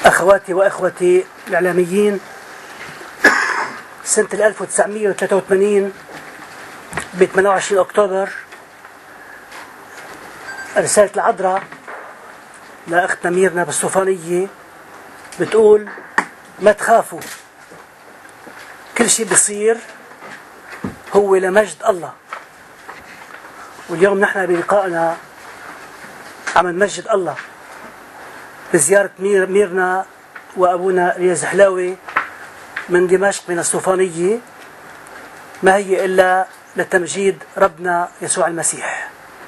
أخواتي وأخوتي الإعلاميين، سنة 1983 ب 28 أكتوبر رسالة العذراء لأختنا ميرنا بالصوفانية بتقول: ما تخافوا، كل شيء بيصير هو لمجد الله. واليوم نحن بلقائنا عم نمجد الله بزيارة ميرنا وأبونا رياض حلاوي من دمشق من الصوفانية، ما هي إلا لتمجيد ربنا يسوع المسيح.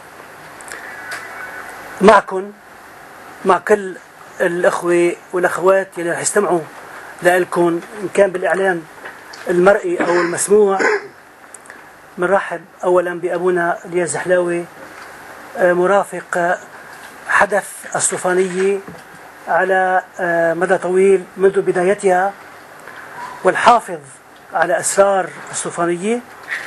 معكم، مع كل الأخوة والأخوات اللي رح يستمعوا لكم إن كان بالإعلام المرئي أو المسموع. بنرحب أولا بأبونا رياض حلاوي، مرافق حدث الصوفانية على مدى طويل منذ بدايتها، والحافظ على أسرار الصوفانية.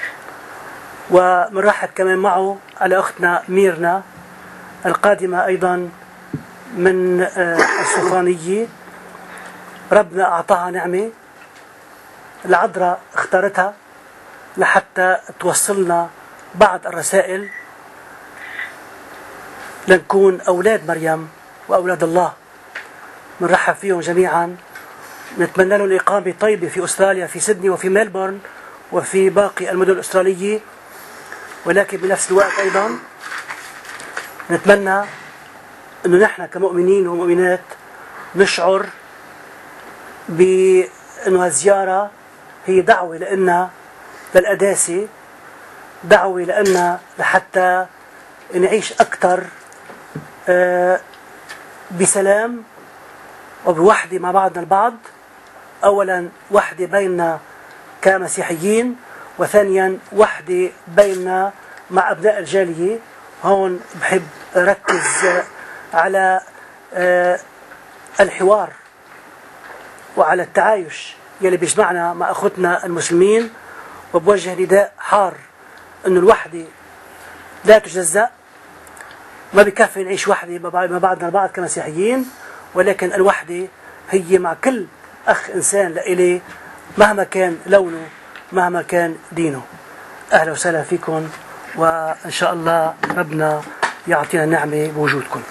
ومنرحب كمان معه على أختنا ميرنا القادمة أيضا من الصوفانية. ربنا أعطاها نعمة، العذراء اختارتها لحتى توصلنا بعض الرسائل لنكون أولاد مريم وأولاد الله. منرحب فيهم جميعا، نتمنى لهم إقامة طيبة في أستراليا، في سيدني وفي ميلبورن وفي باقي المدن الأسترالية. ولكن بنفس الوقت أيضا نتمنى أنه نحن كمؤمنين ومؤمنات نشعر بأنه هالزيارة هي دعوة لنا للقداسة، دعوة لنا لحتى نعيش أكثر بسلام وبوحدة مع بعضنا البعض. أولا وحدة بيننا كمسيحيين، وثانيا وحدة بيننا مع أبناء الجالية. هون بحب أركز على الحوار وعلى التعايش يلي بيجمعنا مع أخوتنا المسلمين، وبوجه نداء حار أنه الوحدة لا تجزأ. ما بكفي نعيش وحدة مع بعضنا البعض كمسيحيين، ولكن الوحدة هي مع كل أخ إنسان لإلي مهما كان لونه، مهما كان دينه. أهلا وسهلا فيكم، وإن شاء الله ربنا يعطينا النعمة بوجودكم.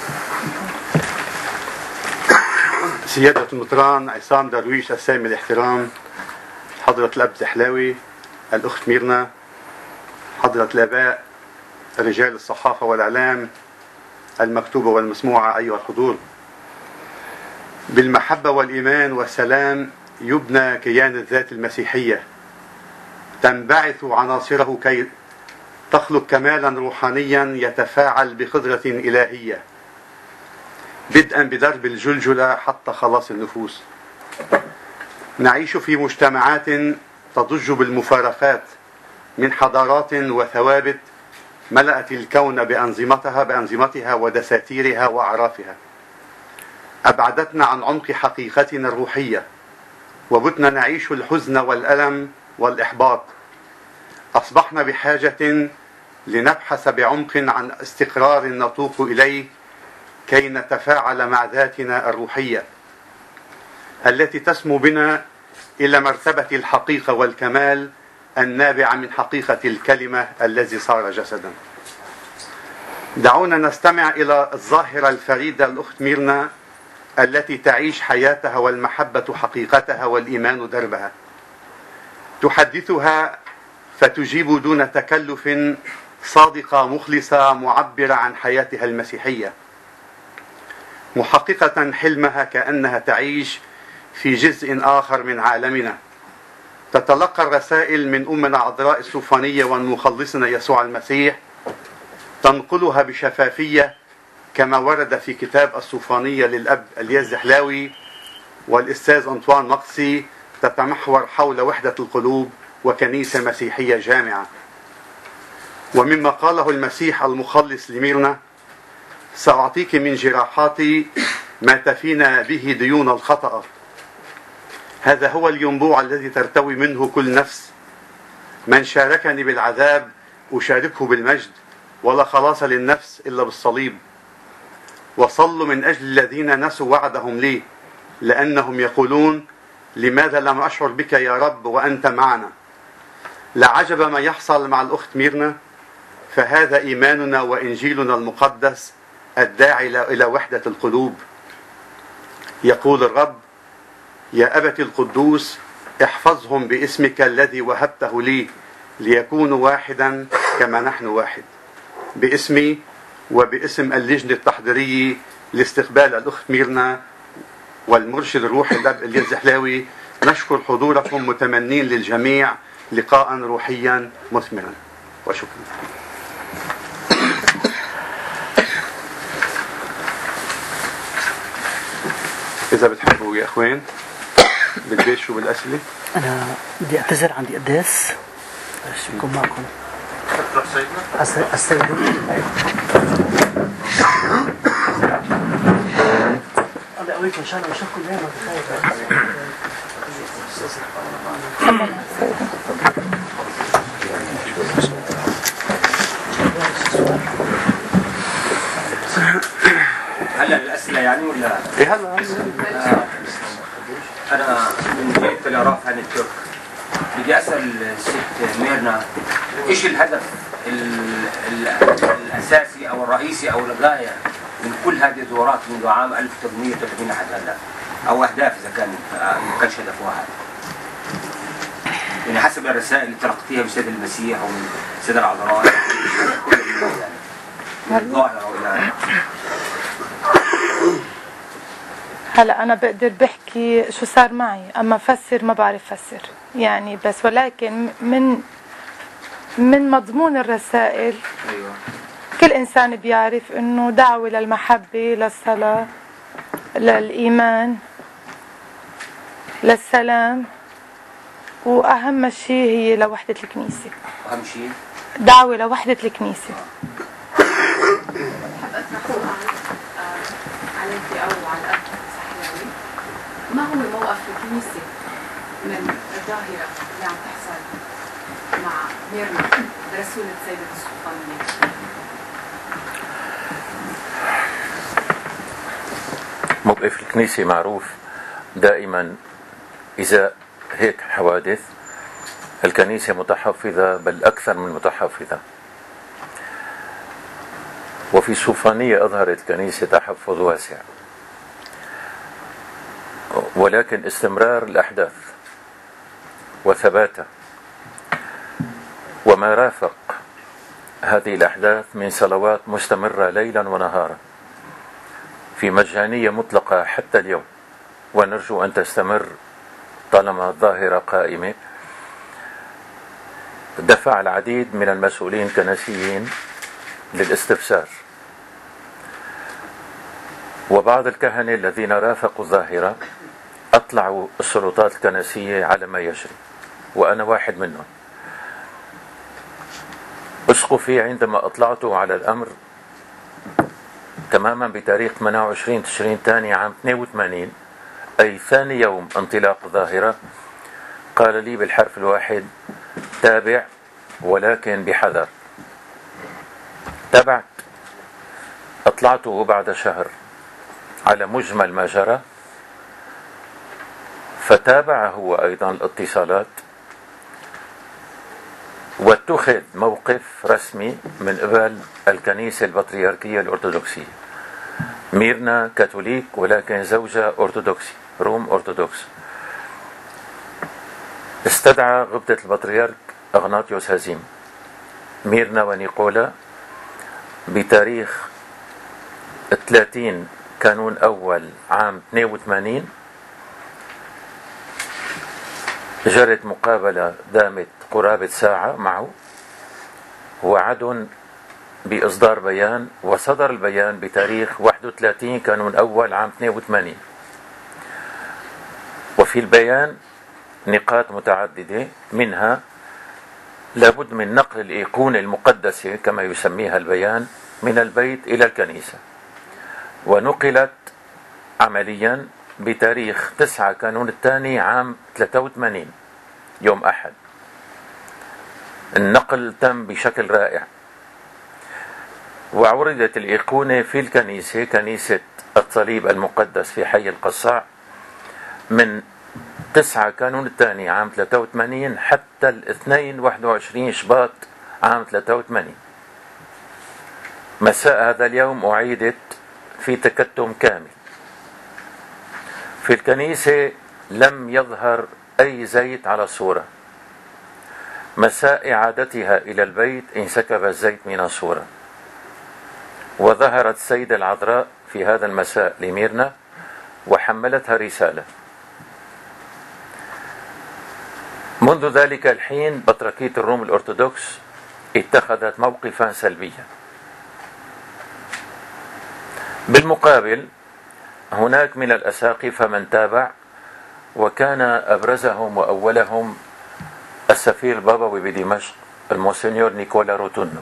سيادة المطران عصام درويش السامي الاحترام، حضرة الأب زحلاوي، الأخت ميرنا، حضرة الآباء، رجال الصحافة والإعلام المكتوبة والمسموعة، أيها الحضور، بالمحبة والإيمان والسلام يبنى كيان الذات المسيحية، تنبعث عناصره كي تخلق كمالا روحانيا يتفاعل بقدرة إلهية، بدءا بدرب الجلجلة حتى خلاص النفوس. نعيش في مجتمعات تضج بالمفارقات من حضارات وثوابت ملأت الكون بأنظمتها ودساتيرها وأعرافها، أبعدتنا عن عمق حقيقتنا الروحية، وبتنا نعيش الحزن والألم والإحباط. أصبحنا بحاجة لنبحث بعمق عن استقرار نتوق إليه كي نتفاعل مع ذاتنا الروحية التي تسمو بنا إلى مرتبة الحقيقة والكمال النابع من حقيقة الكلمة الذي صار جسدا. دعونا نستمع إلى الظاهرة الفريدة الأخت ميرنا التي تعيش حياتها والمحبة حقيقتها والإيمان دربها. تحدثها فتجيب دون تكلف، صادقة مخلصة معبرة عن حياتها المسيحية، محققة حلمها كأنها تعيش في جزء آخر من عالمنا. تتلقى الرسائل من أمنا عذراء الصوفانية والمخلصنا يسوع المسيح، تنقلها بشفافية كما ورد في كتاب الصوفانية للأب رياض حلاوي والأستاذ أنطوان مقسي، تتمحور حول وحدة القلوب وكنيسة مسيحية جامعة. ومما قاله المسيح المخلص لميرنا: سأعطيك من جراحاتي ما تفينا به ديون الخطأ. هذا هو الينبوع الذي ترتوي منه كل نفس. من شاركني بالعذاب أشاركه بالمجد، ولا خلاص للنفس إلا بالصليب. وصلوا من أجل الذين نسوا وعدهم لي، لأنهم يقولون: لماذا لم أشعر بك يا رب وأنت معنا؟ لعجب ما يحصل مع الأخت ميرنا، فهذا إيماننا وإنجيلنا المقدس الداعي إلى وحدة القلوب. يقول الرب: يا أبت القدوس، احفظهم باسمك الذي وهبته لي، ليكونوا واحدا كما نحن واحد. باسمي وباسم اللجنة التحضيرية لاستقبال الأخت ميرنا والمرشد الروحي الأب إلياس زحلاوي، نشكر حضوركم متمنين للجميع لقاء روحيا مثمرا. وشكرا. إذا بتحبوا يا أخوان بتباشروا بالأسئلة. أنا بدي أعتذر، عندي قداس يكون معكم. تروح سيدنا؟ السيد الله يقويكم إن شاء الله ونشوفكم دائما بخير. هلا الأسئلة يعني ولا؟ إيه هلا. أنا من جهة العراف عن الترك بدي أسأل الست ميرنا، إيش الهدف الأساسي أو الرئيسي أو الغاية من كل هذه الدورات منذ عام 1830 حتى الآن، أو أهداف إذا كانش هدف واحد، يعني حسب الرسائل اللي تلقيتيها من سيد المسيح أو من سيد العذراء من الظاهرة وإلى هلا أنا بقدر بحكي شو صار معي، أما فسر ما بعرف فسر يعني، بس ولكن من مضمون الرسائل أيوة. كل إنسان بيعرف إنه دعوة للمحبة، للصلاة، للإيمان، للسلام، وأهم شيء هي لوحدة الكنيسة. أهم شيء دعوة لوحدة الكنيسة. عليك أو على الأخ زحلاوي، ما هو موقف الكنيسة من الظاهرة اللي عم تحصل مع ميرنا رسولة سيدة السلطانية؟ موقف الكنيسة معروف دائما، إذا هيك حوادث الكنيسة متحفظة، بل أكثر من متحفظة. وفي السوفانية أظهرت الكنيسة تحفظ واسع، ولكن استمرار الأحداث وثباتها وما رافق هذه الأحداث من صلوات مستمرة ليلا ونهارا في مجانية مطلقة حتى اليوم، ونرجو أن تستمر طالما الظاهرة قائمة، دفع العديد من المسؤولين الكنسيين للاستفسار، وبعض الكهنة الذين رافقوا الظاهرة أطلعوا السلطات الكنسية على ما يجري، وأنا واحد منهم. أسقفي عندما أطلعته على الأمر تماما بتاريخ 28 تشرين الثاني عام 82، أي ثاني يوم انطلاق الظاهرة، قال لي بالحرف الواحد: تابع ولكن بحذر. تابعت. أطلعته بعد شهر على مجمل ما جرى، فتابع هو أيضا الاتصالات، واتخذ موقف رسمي من قبل الكنيسة البطريركية الأرثوذكسية. ميرنا كاثوليك ولكن زوجة أرثوذكسي، روم أرثوذكس. استدعى غبطة البطريرك أغناطيوس هزيم ميرنا ونيقولا بتاريخ 30 كانون أول عام 82. جرت مقابلة دامت قرابة ساعة معه، وعدن بإصدار بيان، وصدر البيان بتاريخ 31 كانون أول عام 82. وفي البيان نقاط متعددة، منها لابد من نقل الأيقونة المقدسة كما يسميها البيان من البيت إلى الكنيسة، ونقلت عمليا بتاريخ 9 كانون الثاني عام 83 يوم أحد. النقل تم بشكل رائع، وعرضت الأيقونة في الكنيسة، كنيسة الصليب المقدس في حي القصاع، من 9 كانون الثاني عام 83 حتى الاثنين 21 شباط عام 83. مساء هذا اليوم أعيدت في تكتم كامل. في الكنيسة لم يظهر أي زيت على الصورة. مساء إعادتها إلى البيت انسكب الزيت من الصورة، وظهرت السيدة العذراء في هذا المساء لميرنا وحملتها رسالة. منذ ذلك الحين بطركية الروم الأرثوذكس اتخذت موقفا سلبيا. بالمقابل هناك من الأساقفة من تابع، وكان أبرزهم وأولهم السفير البابوي بدمشق المونسنيور نيكولا روتونو.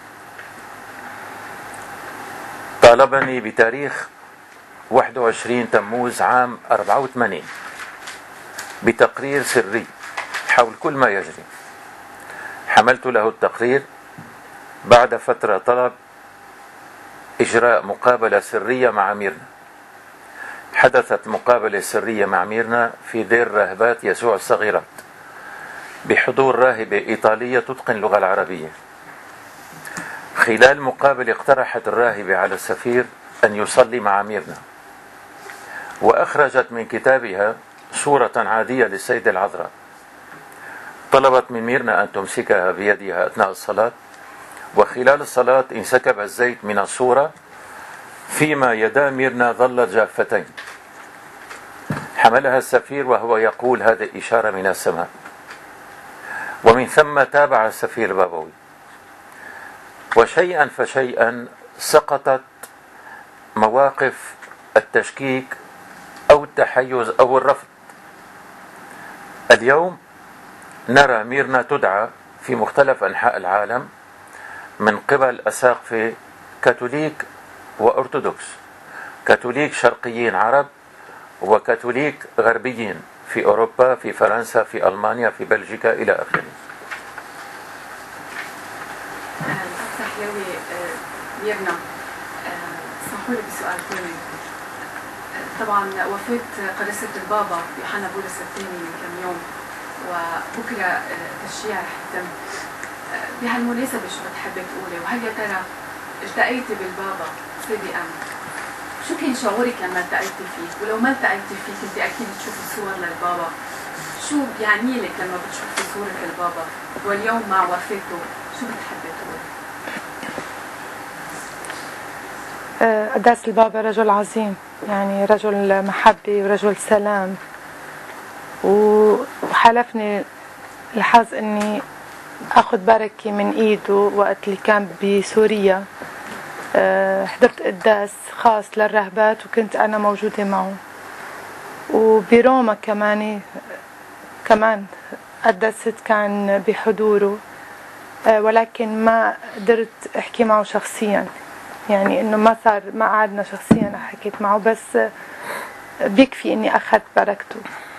طالبني بتاريخ 21 تموز عام 84 بتقرير سري حول كل ما يجري. حملت له التقرير. بعد فترة طلب إجراء مقابلة سرية مع ميرنا. حدثت مقابلة سرية مع ميرنا في دير راهبات يسوع الصغيرات بحضور راهبة إيطالية تتقن اللغة العربية. خلال المقابلة اقترحت الراهبة على السفير أن يصلي مع ميرنا، وأخرجت من كتابها صورة عادية للسيدة العذراء. طلبت من ميرنا أن تمسكها بيدها أثناء الصلاة، وخلال الصلاة انسكب الزيت من الصورة فيما يدا ميرنا ظلت جافتين. حملها السفير وهو يقول هذه إشارة من السماء. ومن ثم تابع السفير البابوي، وشيئا فشيئا سقطت مواقف التشكيك أو التحيز أو الرفض. اليوم نرى ميرنا تدعى في مختلف أنحاء العالم من قبل أساقفة كاثوليك وأرثوذكس، كاثوليك شرقيين عرب وكاثوليك غربيين في أوروبا، في فرنسا، في ألمانيا، في بلجيكا إلى آخره. تحيوي ميرنا، اسمحوا لي بسؤال ثاني. طبعا وفاة قداسة البابا يوحنا بولس الثاني من كم يوم، وبكرة تشييع رح يتم. بهالمناسبة شو بتحبي تقولي؟ وهل يا ترى التقيتي بالبابا سيدي أم؟ شو كان شعورك لما التقيتي فيه؟ ولو ما التقيتي فيه كنت أكيد تشوفي صور للبابا. شو بيعني لك لما بتشوفي صورة البابا؟ واليوم مع وفاته شو بتحبي تقولي؟ قداس البابا رجل عظيم، يعني رجل محبة ورجل سلام، وحالفني الحظ اني اخذ بركة من ايده وقت اللي كان بسوريا. حضرت قداس خاص للرهبات وكنت انا موجودة معه، وبروما كمان قدست كان بحضوره، ولكن ما قدرت احكي معه شخصيا، يعني انه ما قعدنا شخصيا حكيت معه، بس بيكفي اني اخذت بركته.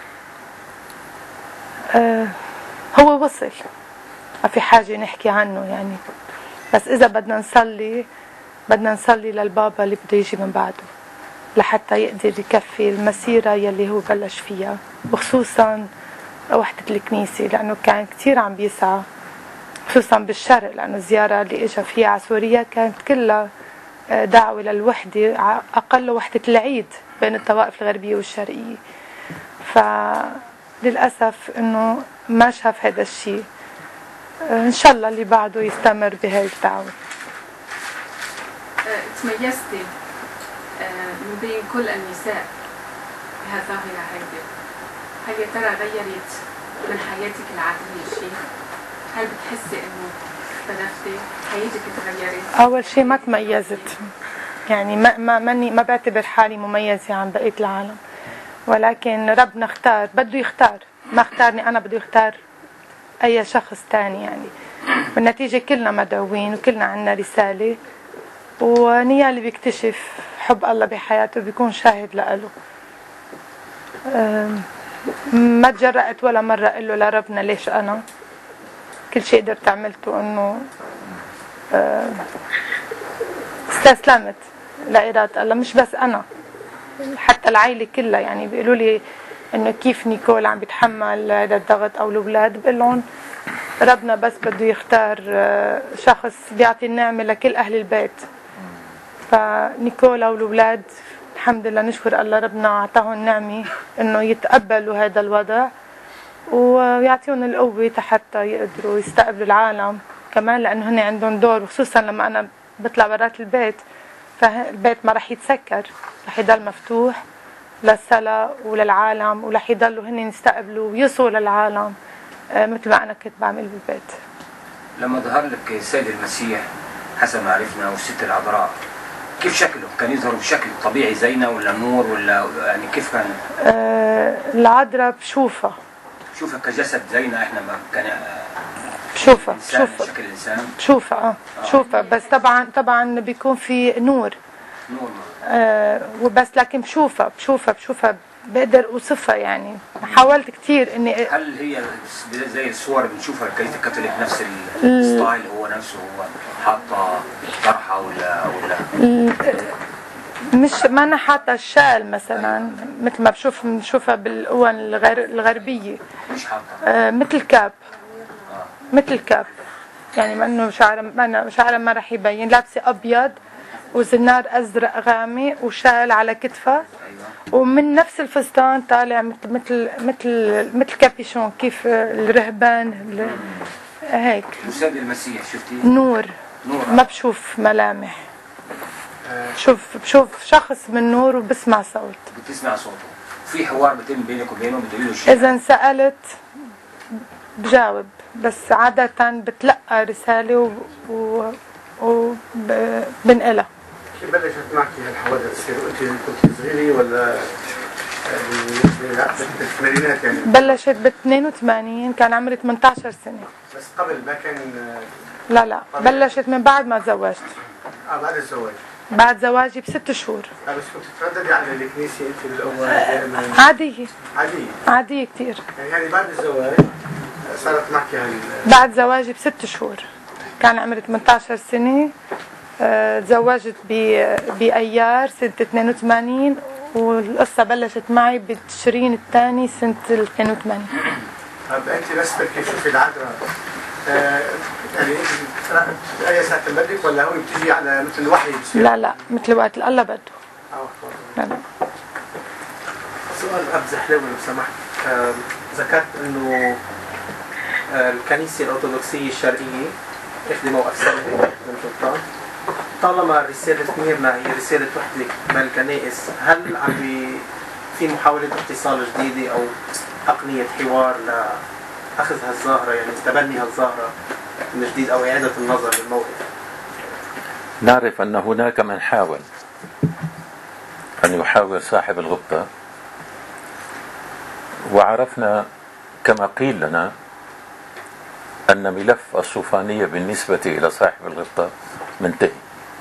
هو وصل، ما في حاجة نحكي عنه يعني، بس إذا بدنا نصلي للبابا اللي بده يجي من بعده لحتى يقدر يكفي المسيرة يلي هو بلش فيها، وخصوصا وحدة الكنيسة، لأنه كان كتير عم بيسعى خصوصا بالشرق، لأنه الزيارة اللي إجا فيها على سوريا كانت كلها دعوة للوحدة، أقل وحدة العيد بين الطوائف الغربية والشرقية. فللأسف إنه ما شاف هذا الشيء. إن شاء الله اللي بعده يستمر بهاي الدعوة. تميزتي من بين كل النساء بهالظاهرة هيدي. هل يا ترى غيرت من حياتك العادية شيء؟ هل بتحسي إنه اختلفتي؟ حياتك تغيرت؟ أول شيء ما تميزت، يعني ما بعتبر حالي مميزة عن بقية العالم، ولكن ربنا اختار، بده يختار، ما اختارني أنا، بده يختار أي شخص تاني يعني. بالنتيجة كلنا مدعوين وكلنا عنا رسالة، ونيا اللي بيكتشف حب الله بحياته بيكون شاهد لأله. ما تجرأت ولا مرة قل له لربنا ليش أنا. كل شيء قدرت عملته إنه استسلمت لإرادة الله، مش بس أنا، حتى العائلة كلها يعني بيقولوا لي إنه كيف نيكول عم بيتحمل هذا الضغط أو الأولاد. بقول لهم ربنا بس بده يختار شخص بيعطي النعمة لكل أهل البيت. فنيكولا والأولاد الحمد لله نشكر الله ربنا أعطاهم نعمة إنه يتقبلوا هذا الوضع ويعطيهم القوة حتى يقدروا يستقبلوا العالم كمان، لأنه هن عندهم دور. وخصوصا لما أنا بطلع برات البيت فالبيت ما رح يتسكر، رح يضل مفتوح للصلاة وللعالم، ورح يضلوا هن يستقبلوا ويصوا للعالم مثل ما أنا كنت بعمل بالبيت. لما ظهر لك السيد المسيح حسب ما عرفنا والست العذراء، كيف شكله؟ كان يظهر بشكل طبيعي زينا ولا نور ولا يعني كيف كان؟ العذراء بشوفها كجسد زينا احنا، ما كان بشوفها شكل الانسان بشوفها بشوفها بس طبعا بيكون في نور وبس، لكن بشوفها بقدر اوصفها. يعني حاولت كثير اني هل هي زي الصور اللي بنشوفها الكنيسه الكاثوليك نفس الستايل هو نفسه، هو حاطه طرحه ولا مش ما انا حاطه الشال مثلا مثل ما بنشوفها بالقوى الغربيه، مش حاطه مثل كاب يعني ما انه شعرها ما راح يبين. لابسه ابيض وزنار ازرق غامق وشال على كتفها، ومن نفس الفستان طالع مثل كابيشون كيف الرهبان هيك. السيد المسيح شفتيه؟ نور ما بشوف ملامح، بشوف شخص من نور وبسمع صوت. بتسمع صوته؟ في حوار بيتم بينك وبينه؟ بتقولي له شيء؟ اذا سالت بجاوب، بس عاده بتلقى رساله وبنقلها. كيف بلشت معك هالحوادث تصير؟ انت كنت صغيره ولا بالثمانينات يعني؟ بلشت ب 82 كان عمري 18 سنه. بس قبل ما كان؟ لا بلشت من بعد ما تزوجت. بعد الزواج؟ بعد زواجي ب6 شهور. بس كنت ترددي على الكنيسه انت بالاول؟ عاديه كثير. يعني بعد الزواج صارت معك بعد زواجي ب6 شهور كان عمري 18 سنه. تزوجت بأيار سنة 82، والقصة بلشت معي بتشرين الثاني سنة 82. طب أنت بس بدك تشوفي العذراء يعني أي ساعة بدك ولا هو بتيجي على مثل الوحي بصير؟ لا مثل وقت الله بده. لا. سؤال أبزح لو سمحت. ذكرت إنه الكنيسة الأرثوذكسية الشرقية إحدى موقف سلبي من سلطان. طالما رسالة ميرنا هي رسالة وحدة بين الكنائس، هل في محاولة اتصال جديدة أو تقنية حوار لأخذ هالظاهرة، يعني تبني هالظاهرة من جديد أو إعادة النظر للموقف؟ نعرف أن هناك من حاول أن يحاور صاحب الغبطة، وعرفنا كما قيل لنا أن ملف الصوفانية بالنسبة إلى صاحب الغبطة منتهي.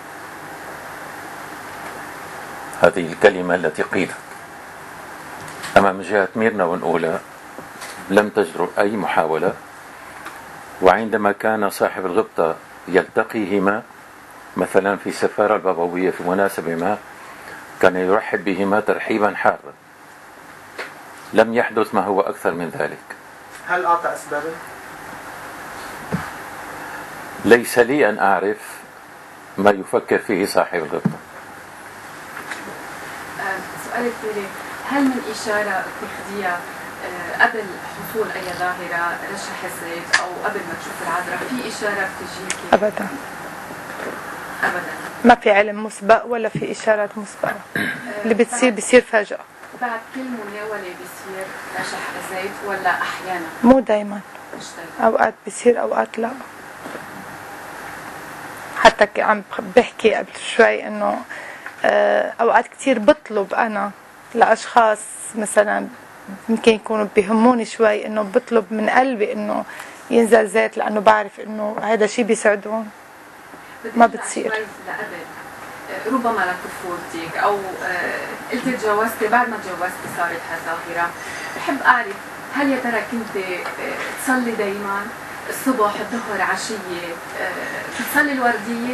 هذه الكلمة التي قيلت. أما من جهة ميرنا ونقولة لم تجرؤ أي محاولة، وعندما كان صاحب الغبطة يلتقيهما مثلا في السفارة البابوية في مناسبة ما كان يرحب بهما ترحيبا حارا. لم يحدث ما هو أكثر من ذلك. هل أعطى أسبابا؟ ليس لي أن أعرف ما يفكر فيه صاحب الغبطة. سؤال الثاني، هل من إشارة اتخاذية قبل حصول أي ظاهرة رشح الزيت أو قبل ما تشوف العذراء في إشارة بتجيكي؟ أبدا ما في علم مسبق ولا في إشارات مسبقة. اللي بيصير فجأة. بعد كل مناولة بيصير رشح الزيت ولا أحيانا؟ مو دايما، أوقات بيصير أوقات لا. حتى عم بحكي قبل شوي إنه أوقات كتير بطلب أنا لأشخاص مثلا يمكن يكونوا بيهموني شوي، إنه بطلب من قلبي إنه ينزل زيت لأنه بعرف إنه هذا شيء بيسعدهم. ما بتصير. ربما لطفولتك أو قلت تجوزتي بعد ما تجوزتي صارت هالظاهرة، بحب أعرف هل يا ترى كنت تصلي دايما الصبح الظهر عشية بتصلي الوردية؟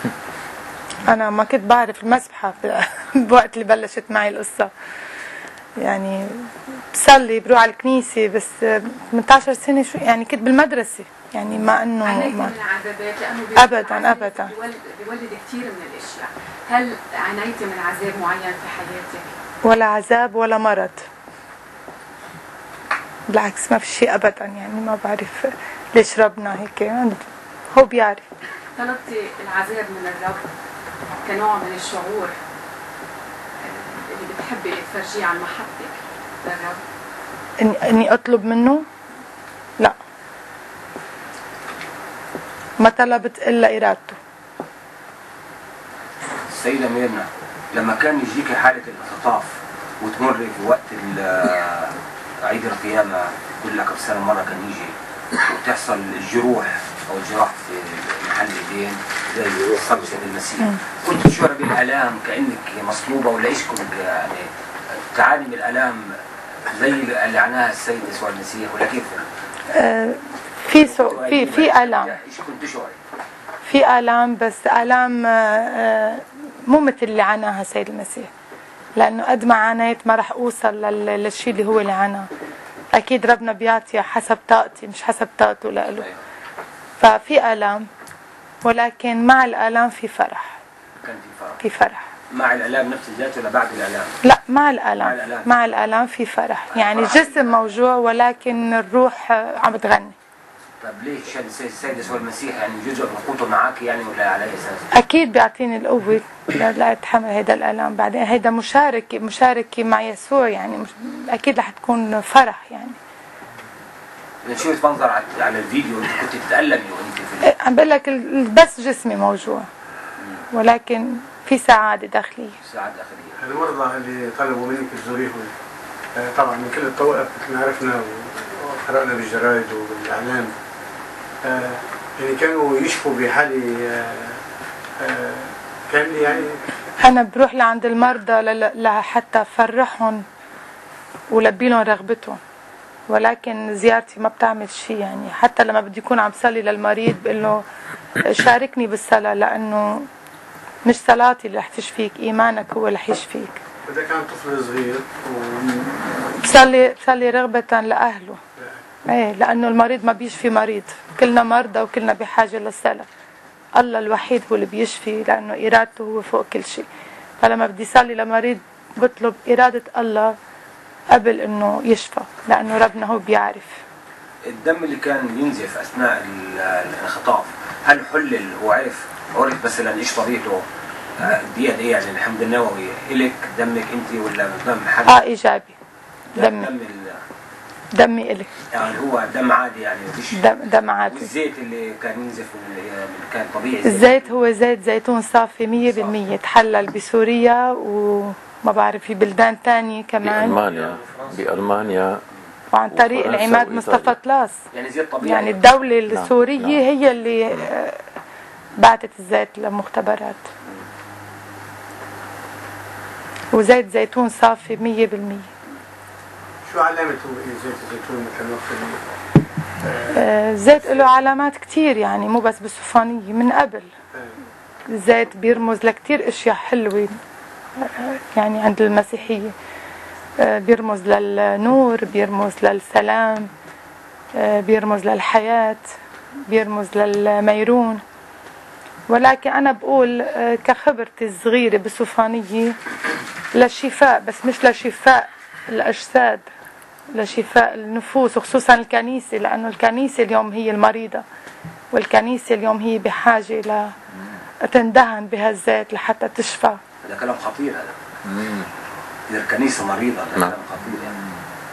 أنا ما كنت بعرف المسبحة بوقت اللي بلشت معي القصة. يعني بصلي بروح على الكنيسة، بس 18 سنة شو يعني كنت بالمدرسة، يعني ما انه عانيتي ما من العذابات لانه ابدا بيولد كثير من الاشياء. هل عانيتي من عذاب معين في حياتك؟ ولا عذاب ولا مرض، بالعكس ما في شيء ابدا، يعني ما بعرف ليش ربنا هيك هو بيعرف. طلبتي العذاب من الرب كنوع من الشعور اللي بتحبي تفرجيه عن محبتك للرب؟ اني اطلب منه؟ لا، ما طلبت الا ارادته. السيدة ميرنا لما كان يجيك حالة الانخطاف وتمر في وقت عيد القيامة كل كم سنة مرة كان يجي وتحصل الجروح أو الجراح في محل اليدين زي صلب سيد المسيح، كنت تشعر بالآلام كأنك مصلوبة ولا إيش كنت يعني تعاني من الآلام زي اللي عناها السيد يسوع المسيح ولا كيف؟ في آلام. إيش كنت تشعري؟ في آلام، بس آلام مو مثل اللي عناها السيد المسيح، لأنه قد ما عانيت ما رح أوصل للشيء اللي هو اللي عناه. أكيد ربنا بيعطي حسب طاقتي مش حسب طاقته لإله. ففي آلام، ولكن مع الآلام في فرح. كان في فرح. مع الآلام نفس الذات ولا بعد الآلام؟ لا، مع الآلام. مع الآلام في فرح، يعني الجسم موجوع ولكن الروح عم تغني. طب ليش السيد يسوع المسيح يعني جزء من قوته معك يعني ولا على أي أساس؟ أكيد بيعطيني القوة لأتحمل هذا الآلام، بعدين هيدا مشاركة مع يسوع، يعني أكيد رح تكون فرح يعني. شفت منظر على الفيديو انت كنت تتألمي وانت في عم بقول لك بس جسمي موجوع، ولكن في سعادة داخلية. سعادة داخلية. المرضى اللي طلبوا منك تزوريهم طبعا من كل الطوائف مثل ما عرفنا وقرأنا بالجرايد وبالإعلام، يعني كانوا يشفوا بحالة كاملة يعني. أنا بروح لعند المرضى لحتى أفرحهم ولبي لهم رغبتهم، ولكن زيارتي ما بتعمل شيء يعني. حتى لما بدي يكون عم صلي للمريض بقول له شاركني بالصلاة، لأنه مش صلاتي اللي رح تشفيك، إيمانك هو اللي رح يشفيك. إذا كان طفل صغير بصلي رغبة لأهله. ايه، لأنه المريض ما بيشفي مريض، كلنا مرضى وكلنا بحاجة للصلاة. الله الوحيد هو اللي بيشفي، لأنه إرادته هو فوق كل شيء. فلما بدي صلي لمريض بطلب إرادة الله قبل إنه يشفى، لأنه ربنا هو بيعرف. الدم اللي كان ينزف أثناء الانخطاف هل حلل وعرف مثلا إيش طبيعته؟ دي إيه يعني الحمض النووي إلك دمك أنت ولا دم حد؟ إيجابي. دمي إلي. يعني هو دم عادي يعني مفيش دم عادي. والزيت اللي كان ينزف كان طبيعي؟ الزيت هو زيت زيتون صافي 100%، تحلل بسوريا وما بعرف في بلدان تانية كمان. بألمانيا وعن طريق العماد مصطفى طلاس. يعني زيت طبيعي. يعني الدولة السورية هي اللي بعتت الزيت لمختبرات. وزيت زيتون صافي 100%. شو علامته زيت الزيتون مثلا؟ الزيت له علامات كتير يعني، مو بس بالسفانية، من قبل. الزيت بيرمز لكتير اشياء حلوة يعني عند المسيحية. بيرمز للنور، بيرمز للسلام، بيرمز للحياة، بيرمز للميرون. ولكن أنا بقول كخبرتي الصغيرة بالسفانية للشفاء، بس مش لشفاء الأجساد، لشفاء النفوس، وخصوصا الكنيسة، لأنه الكنيسة اليوم هي المريضة، والكنيسة اليوم هي بحاجة لتندهن بهالزيت لحتى تشفى. هذا كلام خطير هذا. إذا الكنيسة مريضة هذا كلام خطير يعني.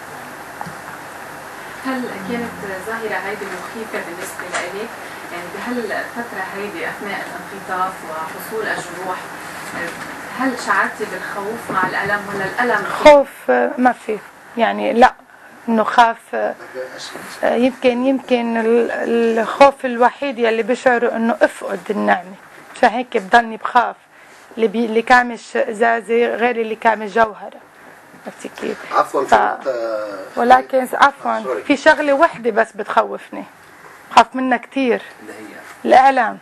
هل كانت ظاهرة هيدي مخيفة بالنسبة لإلك؟ يعني بهالفترة هيدي أثناء الانخطاف وحصول الجروح، هل شعرتي بالخوف مع الألم ولا الألم؟ خوف ما في يعني، لا إنه خاف. يمكن الخوف الوحيد يلي بشعره إنه أفقد النعمة، عشان هيك بضلني بخاف. اللي كامش إزازة غير اللي كامش جوهرة. عرفتي كيف؟ عفوا ولكن عفوا في شغلة وحدة بس بتخوفني، خاف منها كتير، الإعلام.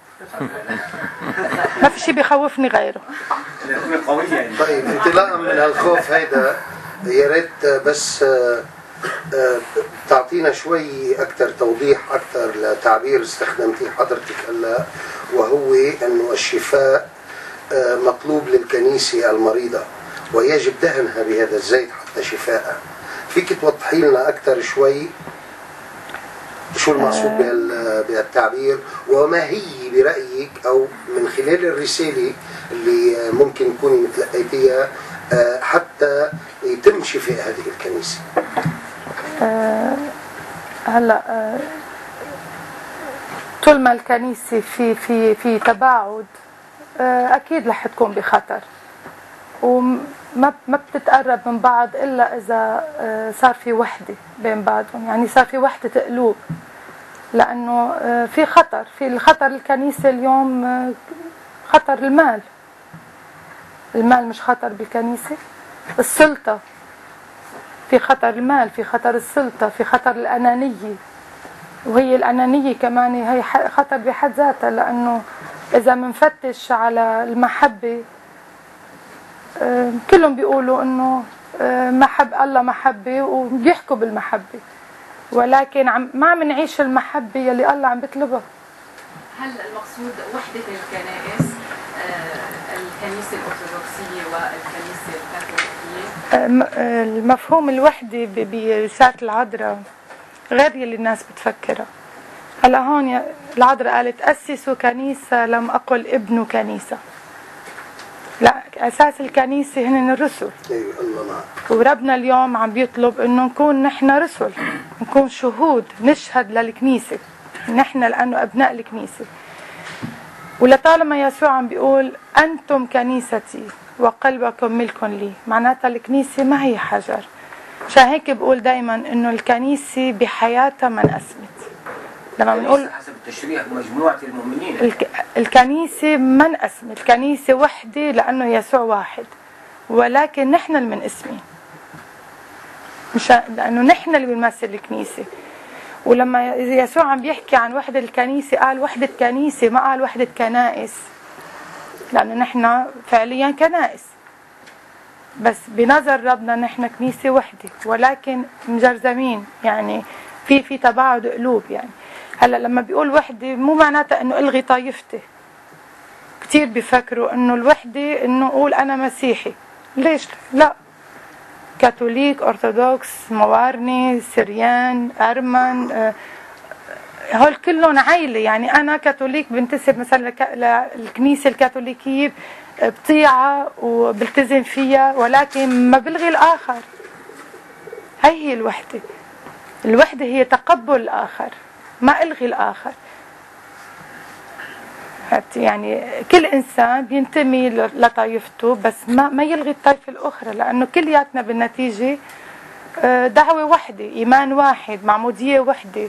ما في شيء بيخوفني غيره. طيب انطلاقا من هالخوف هيدا يا ريت بس تعطينا شوي أكثر توضيح أكثر لتعبير استخدمتيه حضرتك هلا، وهو أنه الشفاء مطلوب للكنيسة المريضة ويجب دهنها بهذا الزيت حتى شفاء. فيك توضحي لنا أكثر شوي شو المقصود بهالتعبير، وما هي برأيك أو من خلال الرسالة اللي ممكن تكوني متلقيتيها حتى يتم شفاء هذه الكنيسة؟ هلا طول ما الكنيسة في تباعد أكيد رح تكون بخطر، وما بتتقرب من بعض إلا إذا صار في وحدة بين بعضهم، يعني صار في وحدة قلوب. لأنه في خطر، في الخطر الكنيسة اليوم خطر المال مش خطر بالكنيسة. السلطة، في خطر المال، في خطر السلطة، في خطر الأنانية، وهي الأنانية كمان هي خطر بحد ذاتها. لأنه إذا منفتش على المحبة، كلهم بيقولوا إنه الله محبة وبيحكوا بالمحبة، ولكن ما عم نعيش المحبة يلي الله عم بيطلبها. هل المقصود وحدة الكنائس، الكنيسة الأرثوذكسية والكنيسة الكاثوليكية؟ المفهوم الوحدة برسالة العذراء غير يلي الناس بتفكرها. هلا هون العذراء قالت أسسوا كنيسة، لم أقل ابنوا كنيسة. لا، أساس الكنيسة هن الرسل. أيوة الله معك. وربنا اليوم عم بيطلب إنه نكون نحن رسل، نكون شهود، نشهد للكنيسة نحن لأنه أبناء الكنيسة. ولطالما يسوع عم بيقول أنتم كنيستي وقلبكم ملك لي، معناتها الكنيسة ما هي حجر. عشان هيك بقول دايما إنه الكنيسة بحياتها من أسمت. لما بنقول حسب التشريع مجموعة المؤمنين، الكنيسة من أسمت، الكنيسة وحدة لأنه يسوع واحد، ولكن نحن المنقسمين، لأنه نحن اللي بنمثل الكنيسة. ولما يسوع عم بيحكي عن وحدة الكنيسة قال وحدة كنيسة، ما قال وحدة كنائس، لأنه نحن فعليا كنائس، بس بنظر ربنا نحن كنيسة وحدة، ولكن مجرزمين، يعني في تباعد قلوب. يعني هلا لما بيقول وحدة مو معناتها انه الغي طائفتي. كتير بيفكروا انه الوحدة انه اقول انا مسيحي. ليش؟ لا، كاثوليك، ارثوذكس، موارني، سريان، ارمن، هول كلهم عائلة. يعني انا كاثوليك بنتسب مثلا للكنيسة الكاثوليكية، بطيعة وبلتزم فيها، ولكن ما بلغي الاخر. هي الوحدة. الوحدة هي تقبل الآخر، ما ألغي الآخر. يعني كل إنسان بينتمي لطائفته، بس ما يلغي الطائفة الأخرى، لأنه كلياتنا بالنتيجة دعوة واحدة، إيمان واحد، معمودية واحدة،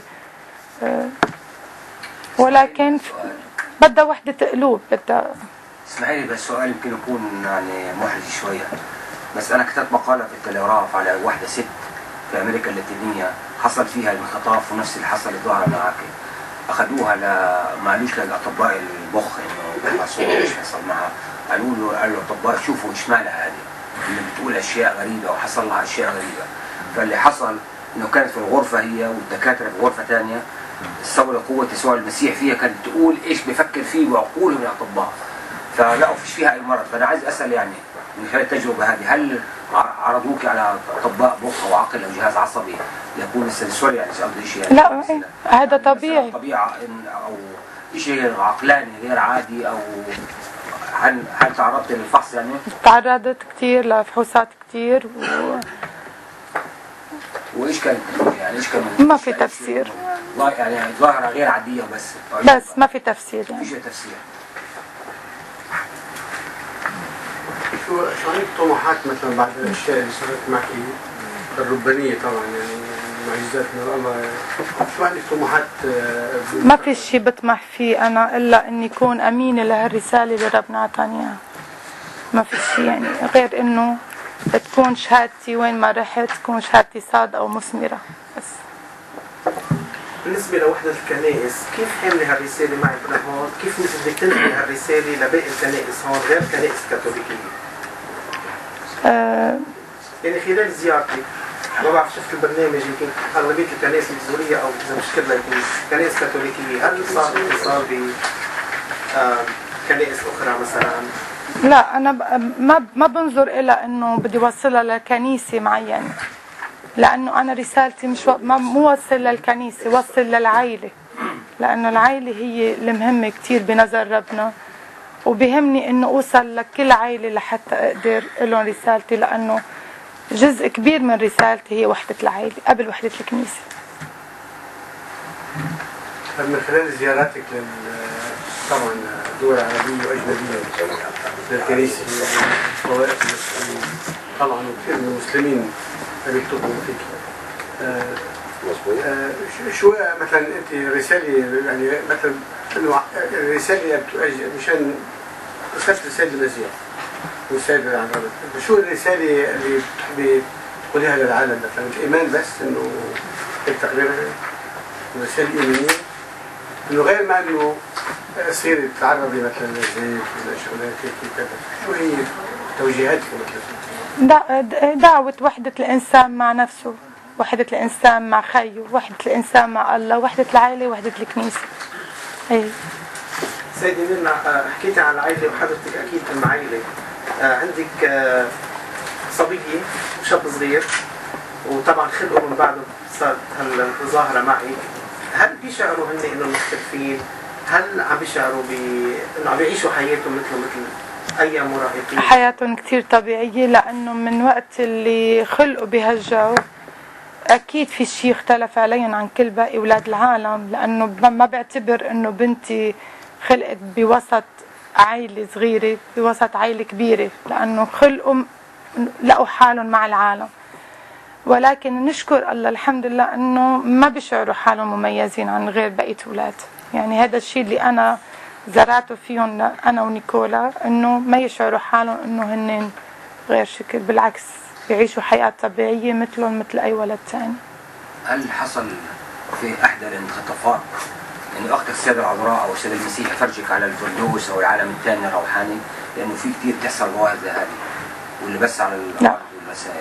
ولكن بدها وحدة قلوب. بدها. اسمعي لي بس سؤال يمكن يكون يعني محرج شوية، بس أنا كتبت مقالة في التلغراف على واحدة ست في أمريكا اللاتينية حصل فيها الانخطاف ونفس اللي حصل الظاهرة معك. أخذوها ما قالوش للأطباء المخ إنه بيحصلوا إيش حصل معها، قالوا الأطباء شوفوا إيش مالها هذه اللي بتقول أشياء غريبة وحصل لها أشياء غريبة. فاللي حصل إنه كانت في الغرفة هي والدكاترة في غرفة ثانية، استولى قوة يسوع المسيح فيها، كانت تقول إيش بفكر فيه وعقولهم الأطباء، فلقوا فيش فيها أي مرض. فأنا عايز أسأل يعني من خلال التجربة هذه، هل عرضوك على أطباء مخ أو عقل أو جهاز عصبي يكون السنسوري يعني قصدي شيء يعني لا هذا طبيعي، طبيعة أو شيء عقلاني غير عادي، أو هل تعرضت للفحص يعني؟ تعرضت كثير لفحوصات كثير وإيش كان يعني إيش كان ما في تفسير يعني ظاهرة غير عادية بس ما في تفسير يعني. فيش تفسير. شو عندك طموحات مثلا بعد الاشياء اللي صارت معك الربانيه طبعا، يعني معجزات من الله، شو عندك طموحات؟ ما في شيء بطمح فيه انا الا اني اكون امينه لهالرساله اللي ربنا اعطاني اياها. ما في شيء يعني غير انه تكون شهادتي وين ما رحت تكون شهادتي صادقه ومثمره بس. بالنسبة لوحدة الكنائس، كيف حاملة هالرسالة معك هون؟ كيف بدك تنقل هالرسالة لباقي الكنائس هون غير كنائس كاثوليكية؟ يعني خلال زيارتي ما بعرف شفت البرنامج يمكن اغلبيه الكنائس السوريه او اذا مش كلها يمكن كنائس كاثوليكيه، هل صار اتصال ب كنائس اخرى مثلا؟ لا انا ما بنظر الى انه بدي اوصلها لكنيسه معينه، لانه انا رسالتي مش مو وصل للكنيسه، وصل للعائله، لانه العائله هي المهمه كثير بنظر ربنا، وبهمني انه اوصل لكل عائله لحتى اقدر لهم رسالتي، لانه جزء كبير من رسالتي هي وحده العائله قبل وحده الكنيسه. من خلال زياراتك طبعا دول عربيه واجنبيه للكنيسه والطوائف المسلمين، طبعا كثير من المسلمين بيكتبوا فيك. شو مثلا انت رساله يعني مثلا انه الرساله مشان رساله المسيح رساله عن ربنا، شو الرساله اللي بتحبي تقوليها للعالم؟ مثلا مش ايمان بس انه التقرير رساله ايمانيه، انه غير ما انه تصيري تتعرضي مثلا للزيت ولا شغلات هيك كذا، شو هي توجيهاتك مثلا؟ دعوة وحدة الإنسان مع نفسه، وحدة الإنسان مع خيه، وحدة الإنسان مع الله، وحدة العائلة، وحدة الكنيسة. أي سيدي ميرنا، حكيتي عن العائلة وحضرتك أكيد أم عائلة، عندك صبية وشاب صغير وطبعا خلقوا من بعده صارت هالظاهرة معي، هل بيشعروا هن إنه مختلفين؟ هل عم بيشعروا إنه عم بيعيشوا حياتهم مثل أي مراهقين؟ حياتهم كتير طبيعية، لأنه من وقت اللي خلقوا بهالجو أكيد في شيء اختلف عليهم عن كل باقي أولاد العالم، لأنه ما بعتبر إنه بنتي خلقت بوسط عائلة صغيرة بوسط عائلة كبيرة، لأنه خلقوا لقوا حالهم مع العالم. ولكن نشكر الله الحمد لله إنه ما بيشعروا حالهم مميزين عن غير بقية أولاد. يعني هذا الشيء اللي أنا زرعته فيهم أنا ونيكولا، إنه ما يشعروا حالهم إنه هن غير شكل، بالعكس يعيشوا حياة طبيعية مثلهم مثل أي ولد ثاني. هل حصل في إحدى الانخطافات يعني أختك السيدة العذراء أو السيد المسيح يفرجك على الفردوس أو العالم الثاني الروحاني؟ لأنه في كثير تحصل مواهب زي هذه واللي بس على الأرض والوسائل.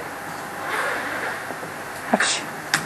هكشي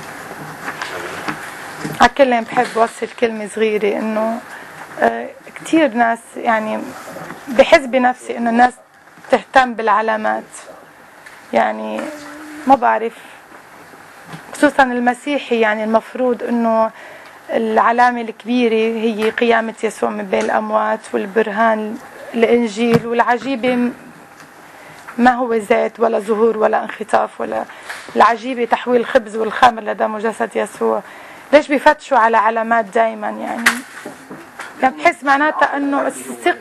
عكلين بحب وصل كلمة صغيرة، إنه كتير ناس يعني بحس بنفسي إنه الناس تهتم بالعلامات، يعني ما بعرف خصوصا المسيحي، يعني المفروض إنه العلامة الكبيرة هي قيامة يسوع من بين الأموات والبرهان الإنجيل، والعجيبة ما هو زيت ولا ظهور ولا انخطاف، ولا العجيبة تحويل الخبز والخمر لدم جسد يسوع. ليش بيفتشوا على علامات دائما؟ يعني بحس معناتها انه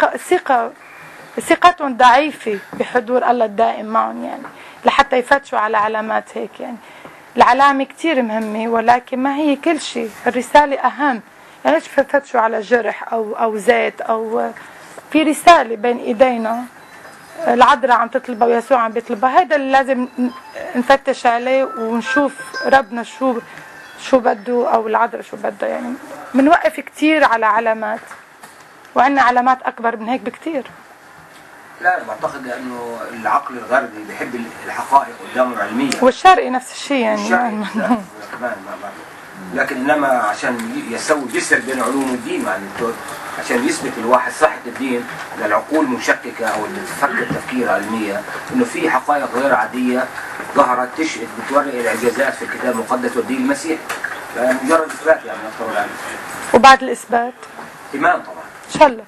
ثقتهم ضعيفة بحضور الله الدائم معهم، يعني لحتى يفتشوا على علامات هيك. يعني العلامة كتير مهمة ولكن ما هي كل شيء، الرسالة أهم. يعني ليش بفتشوا على جرح أو زيت أو في رسالة بين إيدينا العذراء عم تطلبها ويسوع عم بيطلبها؟ هذا اللي لازم نفتش عليه ونشوف ربنا شو بده أو العذراء شو بدها. يعني بنوقف كتير على علامات وعندنا علامات أكبر من هيك بكتير. لا بعتقد انه العقل الغربي بيحب الحقائق قدامه العلميه، والشرقي نفس الشيء يعني كمان لكن انما عشان يسوي جسر بين علوم والدين، يعني عشان يثبت الواحد صحه الدين للعقول مشككه او اللي بتفكر تفكير علميه انه في حقائق غير عاديه ظهرت تشهد بتوري الاعجازات في الكتاب المقدس والدين المسيحي، فمجرد اثبات يعني اكثر ولا اقل. وبعد الاثبات ايمان طبعا ان شاء الله.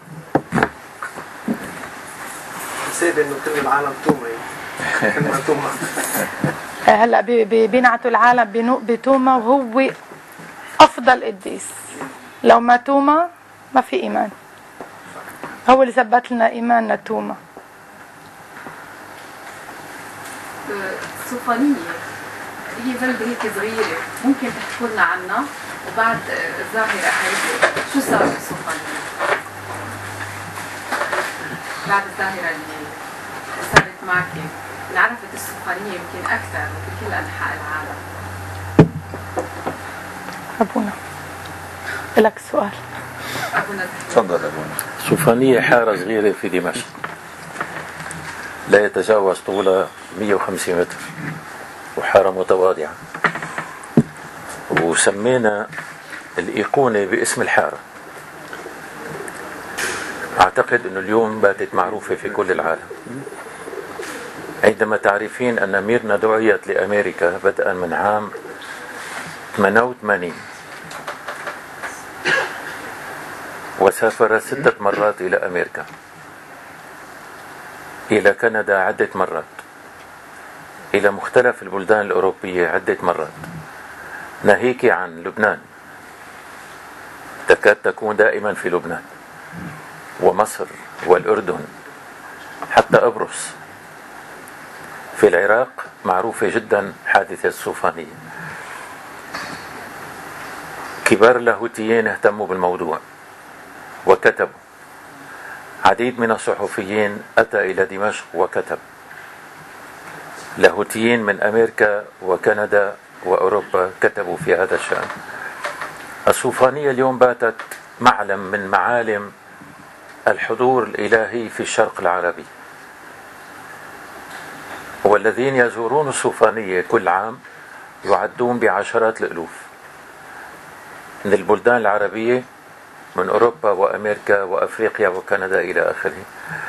سيد انه كل العالم تومه، كلمه تومه. هلا بينعتوا العالم بتوما وهو افضل قديس. لو ما توما ما في ايمان، هو اللي ثبت لنا ايماننا توما. صوفانية هي بلدة هيك صغيرة، ممكن تحكوا لنا عنها؟ وبعد الظاهرة هيك شو صار بالصوفانية؟ بعد الظاهرة اللي صارت معك انعرفت الصوفانية يمكن أكثر في كل أنحاء العالم. أبونا لك سؤال. أبونا تفضل أبونا. صوفانية حارة صغيرة في دمشق لا يتجاوز طولها 150 متر، وحارة متواضعة، وسمينا الأيقونة باسم الحارة. أعتقد أن اليوم باتت معروفة في كل العالم. عندما تعرفين أن ميرنا دعيت لأمريكا بدءا من عام 88 وسافر 6 مرات إلى أمريكا، إلى كندا عدة مرات، إلى مختلف البلدان الأوروبية عدة مرات، ناهيك عن لبنان، تكاد تكون دائما في لبنان ومصر والأردن حتى أبرص. في العراق معروفة جدا حادثة الصوفانية. كبار اللاهوتيين اهتموا بالموضوع وكتبوا. عديد من الصحفيين أتى إلى دمشق وكتب. لاهوتيين من أمريكا وكندا وأوروبا كتبوا في هذا الشأن. الصوفانية اليوم باتت معلم من معالم الحضور الإلهي في الشرق العربي، والذين يزورون الصوفانية كل عام يعدون بعشرات الألوف من البلدان العربية، من أوروبا وأمريكا وأفريقيا وكندا إلى آخره.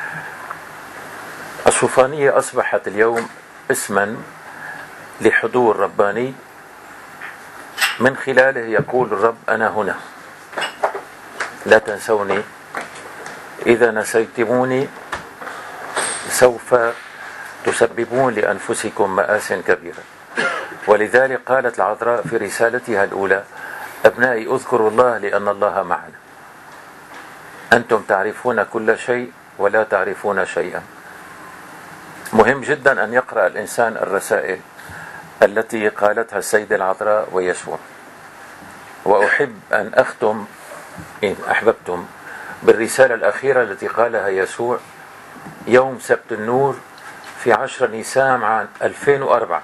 الصوفانية أصبحت اليوم اسما لحضور رباني من خلاله يقول الرب: أنا هنا، لا تنسوني، إذا نسيتموني سوف تسببون لأنفسكم مآسٍ كبيرة. ولذلك قالت العذراء في رسالتها الأولى: أبنائي اذكروا الله لأن الله معنا، أنتم تعرفون كل شيء ولا تعرفون شيئا. مهم جدا أن يقرأ الإنسان الرسائل التي قالتها السيدة العذراء ويسوع. وأحب أن أختم إن أحببتم بالرسالة الأخيرة التي قالها يسوع يوم سبت النور في 10 نيسان عام 2004.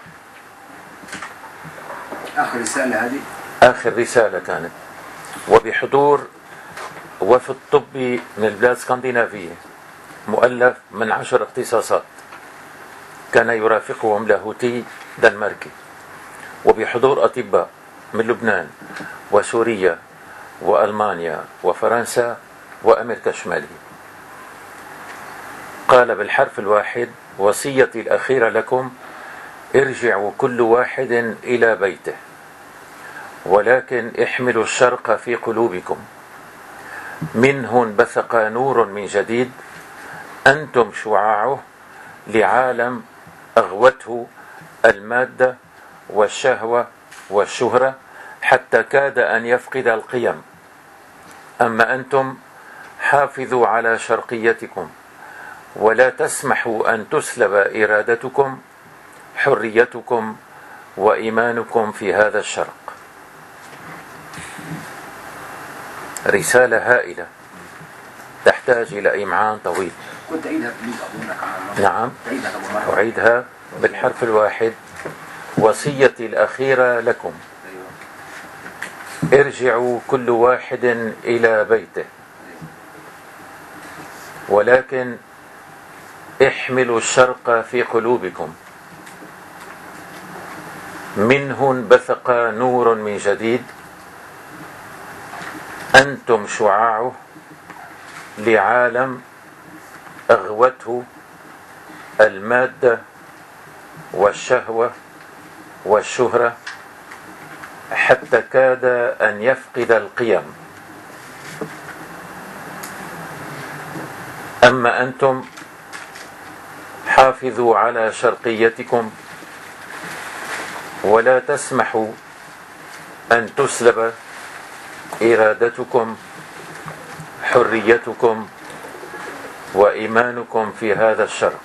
آخر رسالة هذه؟ آخر رسالة كانت، وبحضور وفد طبي من البلاد الاسكندنافية مؤلف من 10 اختصاصات، كان يرافقهم لاهوتي دنماركي، وبحضور أطباء من لبنان وسوريا وألمانيا وفرنسا وأمريكا الشمالية. قال بالحرف الواحد: وصيتي الأخيرة لكم ارجعوا كل واحد إلى بيته، ولكن احملوا الشرق في قلوبكم، منه انبثق نور من جديد، أنتم شعاعه لعالم أغوته المادة والشهوة والشهرة حتى كاد أن يفقد القيم. أما أنتم حافظوا على شرقيتكم، ولا تسمحوا أن تسلب إرادتكم، حريتكم وإيمانكم في هذا الشرق. رسالة هائلة تحتاج إلى إمعان طويل. كنت أعيدها بليز أظنك عام. نعم، أعيدها بالحرف الواحد: وصيتي الأخيرة لكم ارجعوا كل واحد إلى بيته، ولكن احملوا الشرق في قلوبكم، منه انبثق نور من جديد، أنتم شعاعه لعالم أغوته المادة والشهوة والشهرة حتى كاد أن يفقد القيم. أما أنتم حافظوا على شرقيتكم، ولا تسمحوا أن تسلب إرادتكم، حريتكم وإيمانكم في هذا الشرق.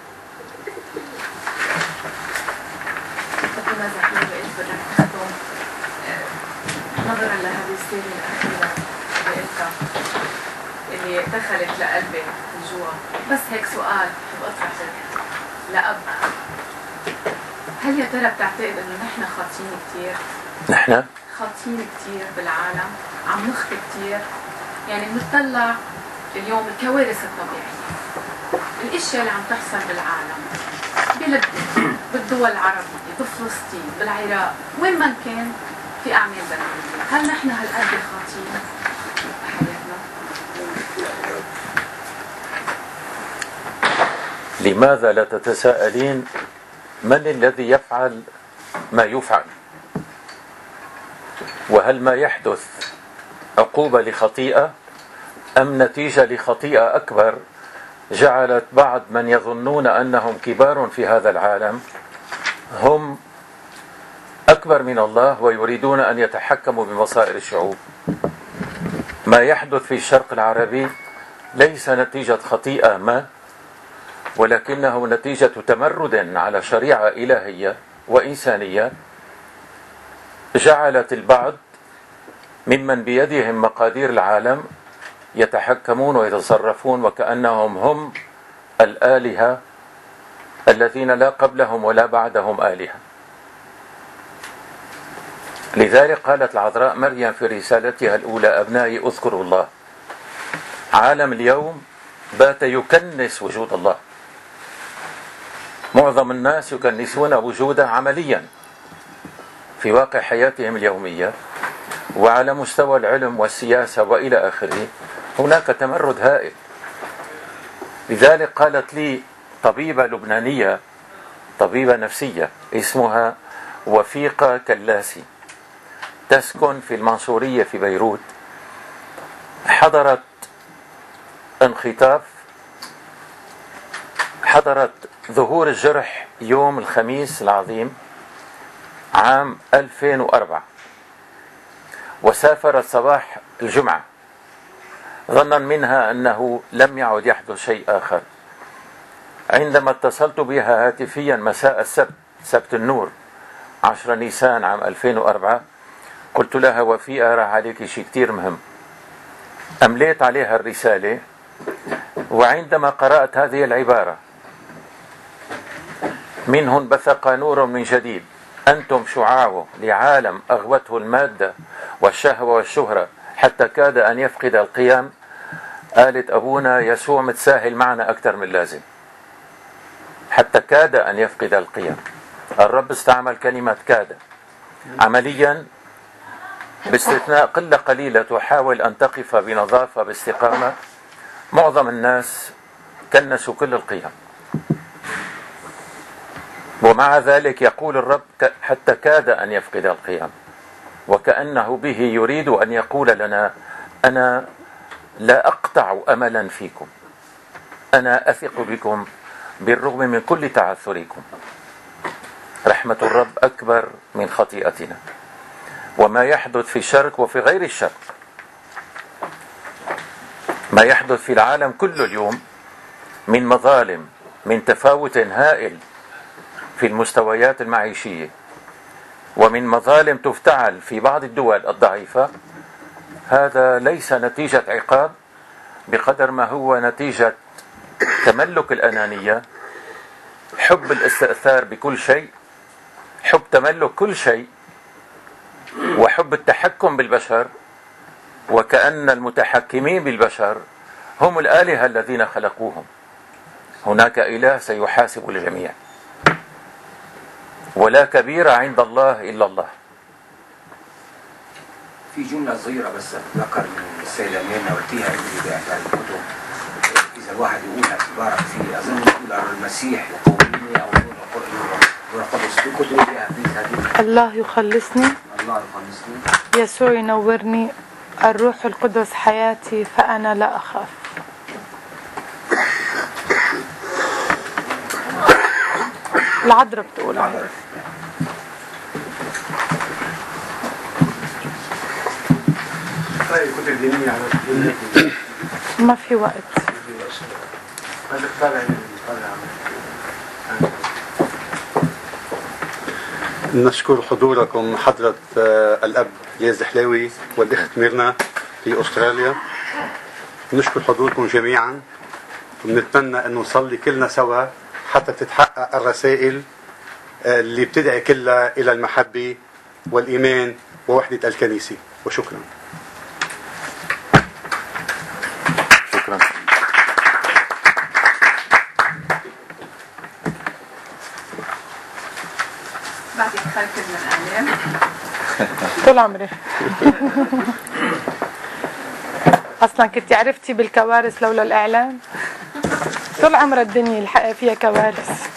نظرا لهذه السيرة الأخيرة اللي دخلت لقلبي من جوا، بس هيك سؤال بحب أطرحه لأب: هل يا ترى بتعتقد إنه نحن خاطئين كتير؟ نحن خاطئين كتير بالعالم، عم نخطئ كتير، يعني بنطلع اليوم الكوارث الطبيعية، الاشياء اللي عم تحصل بالعالم، بلبنان، بالدول العربية، بفلسطين، بالعراق، وين ما كان في أعمال دموية، هل نحن هالقد خاطئين بحياتنا؟ لماذا لا تتساءلين من الذي يفعل ما يفعل؟ وهل ما يحدث عقوبة لخطيئة أم نتيجة لخطيئة أكبر جعلت بعض من يظنون أنهم كبار في هذا العالم هم أكبر من الله ويريدون أن يتحكموا بمصائر الشعوب؟ ما يحدث في الشرق العربي ليس نتيجة خطيئة ما، ولكنه نتيجة تمرد على شريعة إلهية وإنسانية جعلت البعض ممن بيدهم مقادير العالم يتحكمون ويتصرفون وكأنهم هم الآلهة الذين لا قبلهم ولا بعدهم آلهة. لذلك قالت العذراء مريم في رسالتها الأولى: أبنائي اذكروا الله. عالم اليوم بات يكنس وجود الله. معظم الناس يكنسون وجوده عمليا في واقع حياتهم اليومية، وعلى مستوى العلم والسياسة وإلى آخره هناك تمرد هائل. لذلك قالت لي طبيبة لبنانية، طبيبة نفسية اسمها وفيقة كلاسي، تسكن في المنصورية في بيروت، حضرت ظهور الجرح يوم الخميس العظيم عام 2004، وسافرت صباح الجمعة ظنا منها أنه لم يعد يحدث شيء آخر. عندما اتصلت بها هاتفيا مساء السبت، سبت النور 10 نيسان عام 2004، قلت لها: وفيقة راح عليك شيء كتير مهم. أمليت عليها الرسالة، وعندما قرأت هذه العبارة: منه انبثق نور من جديد، أنتم شعاعه لعالم أغوته المادة والشهوة والشهرة حتى كاد أن يفقد القيم، قالت أبونا يسوع متساهل معنا أكثر من لازم. حتى كاد أن يفقد القيم. الرب استعمل كلمة كاد عمليا، باستثناء قلة قليلة تحاول أن تقف بنظافة باستقامة. معظم الناس كنسوا كل القيم، ومع ذلك يقول الرب حتى كاد أن يفقد القيم، وكأنه به يريد أن يقول لنا: أنا لا أقطع أملا فيكم، أنا أثق بكم بالرغم من كل تعثركم. رحمة الرب أكبر من خطيئتنا. وما يحدث في الشرق وفي غير الشرق، ما يحدث في العالم كله اليوم من مظالم، من تفاوت هائل في المستويات المعيشية، ومن مظالم تفتعل في بعض الدول الضعيفة، هذا ليس نتيجة عقاب بقدر ما هو نتيجة تملك الأنانية، حب الاستئثار بكل شيء، حب تملك كل شيء، وحب التحكم بالبشر، وكأن المتحكمين بالبشر هم الآلهة الذين خلقوهم. هناك إله سيحاسب الجميع، ولا كبير عند الله إلا الله. في جملة صغيرة بس أتذكر من السيدة ميرنا قلتيها اللي بيعتبر الكتب، إذا الواحد يقولها عبارة في أظن يقول عن المسيح يقومني أو القدس، في كتب فيها هذه: الله يخلصني، الله يخلصني، يسوع ينورني، الروح القدس حياتي فأنا لا أخاف. العذراء بتقول عنها. كتب دينية على ما في وقت. نشكر حضوركم حضرة الأب ليز حلاوي والأخت ميرنا في أستراليا. نشكر حضوركم جميعا، ونتمنى أن نصلي كلنا سوا حتى تتحقق الرسائل اللي بتدعي كلها إلى المحبة والإيمان ووحدة الكنيسة. وشكرا. شكرا. الإعلام؟ طول عمري. اصلا كنت عرفتي بالكوارث لولا الاعلام؟ طول عمر الدنيا الحق فيها كوارث.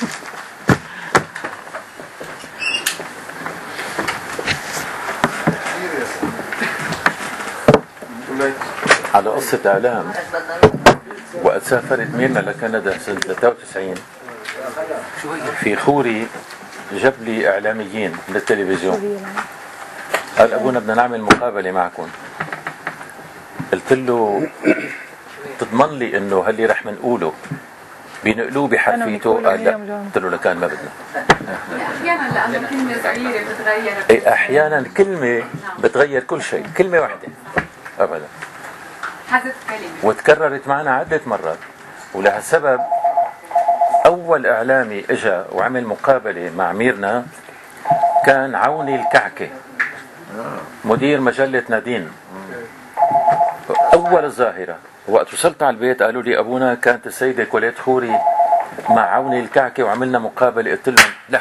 على قصة إعلام، وقت سافرت ميرنا لكندا سنة 93 في خوري جاب لي إعلاميين من التلفزيون، قال أبونا بدنا نعمل مقابلة معكم. قلت له تضمن لي إنه هاللي رح منقوله بينقلوه بحرفيته؟ قال لا. قلت له لكان ما بدنا. أحيانا لأنه كلمة صغيرة بتغير. إيه أحيانا كلمة بتغير كل شيء، كلمة واحدة أبدا. حذف كلمة. وتكررت معنا عدة مرات، ولهالسبب أول إعلامي إجا وعمل مقابلة مع ميرنا كان عوني الكعكة، مدير مجلة نادين. أول الظاهرة. وقت وصلت على البيت قالوا لي أبونا كانت السيدة كوليت خوري مع عوني الكعكة وعملنا مقابلة. قلت لهم لا،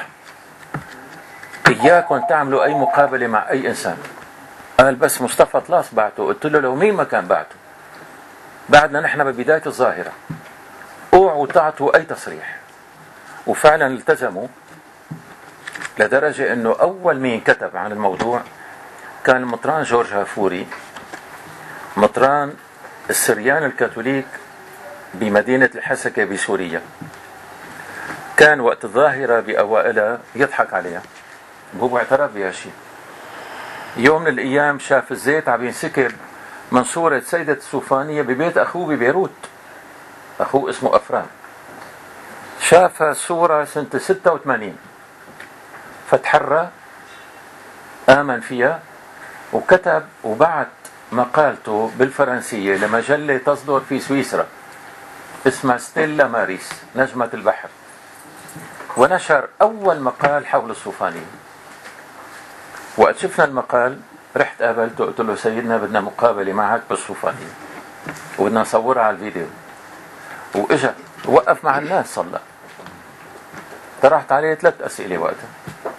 إياكم تعملوا أي مقابلة مع أي إنسان. قال بس مصطفى طلاس بعته. قلت له لو مين ما كان بعته، بعدنا نحن ببداية الظاهرة، اوعوا تعطوا أي تصريح. وفعلا التزموا، لدرجة أنه أول مين كتب عن الموضوع كان المطران جورج هافوري، مطران السريان الكاثوليك بمدينة الحسكة بسوريا. كان وقت الظاهرة بأوائلها يضحك عليها، هو اعترف بهالشيء. يوم من الأيام شاف الزيت عم ينسكب من صورة سيدة السوفانية ببيت أخوه ببيروت، أخوه اسمه أفران. شاف الصورة سنة 86، فتحرى، آمن فيها، وكتب وبعت مقالته بالفرنسية لمجلة تصدر في سويسرا اسمها ستيلا ماريس، نجمة البحر، ونشر أول مقال حول الصوفانية. وقت شفنا المقال رحت قابلته، قلت له سيدنا بدنا مقابلة معك بالصوفانية وبدنا نصورها على الفيديو. وإجا وقف مع الناس صلى. طرحت عليه 3 أسئلة وقتها.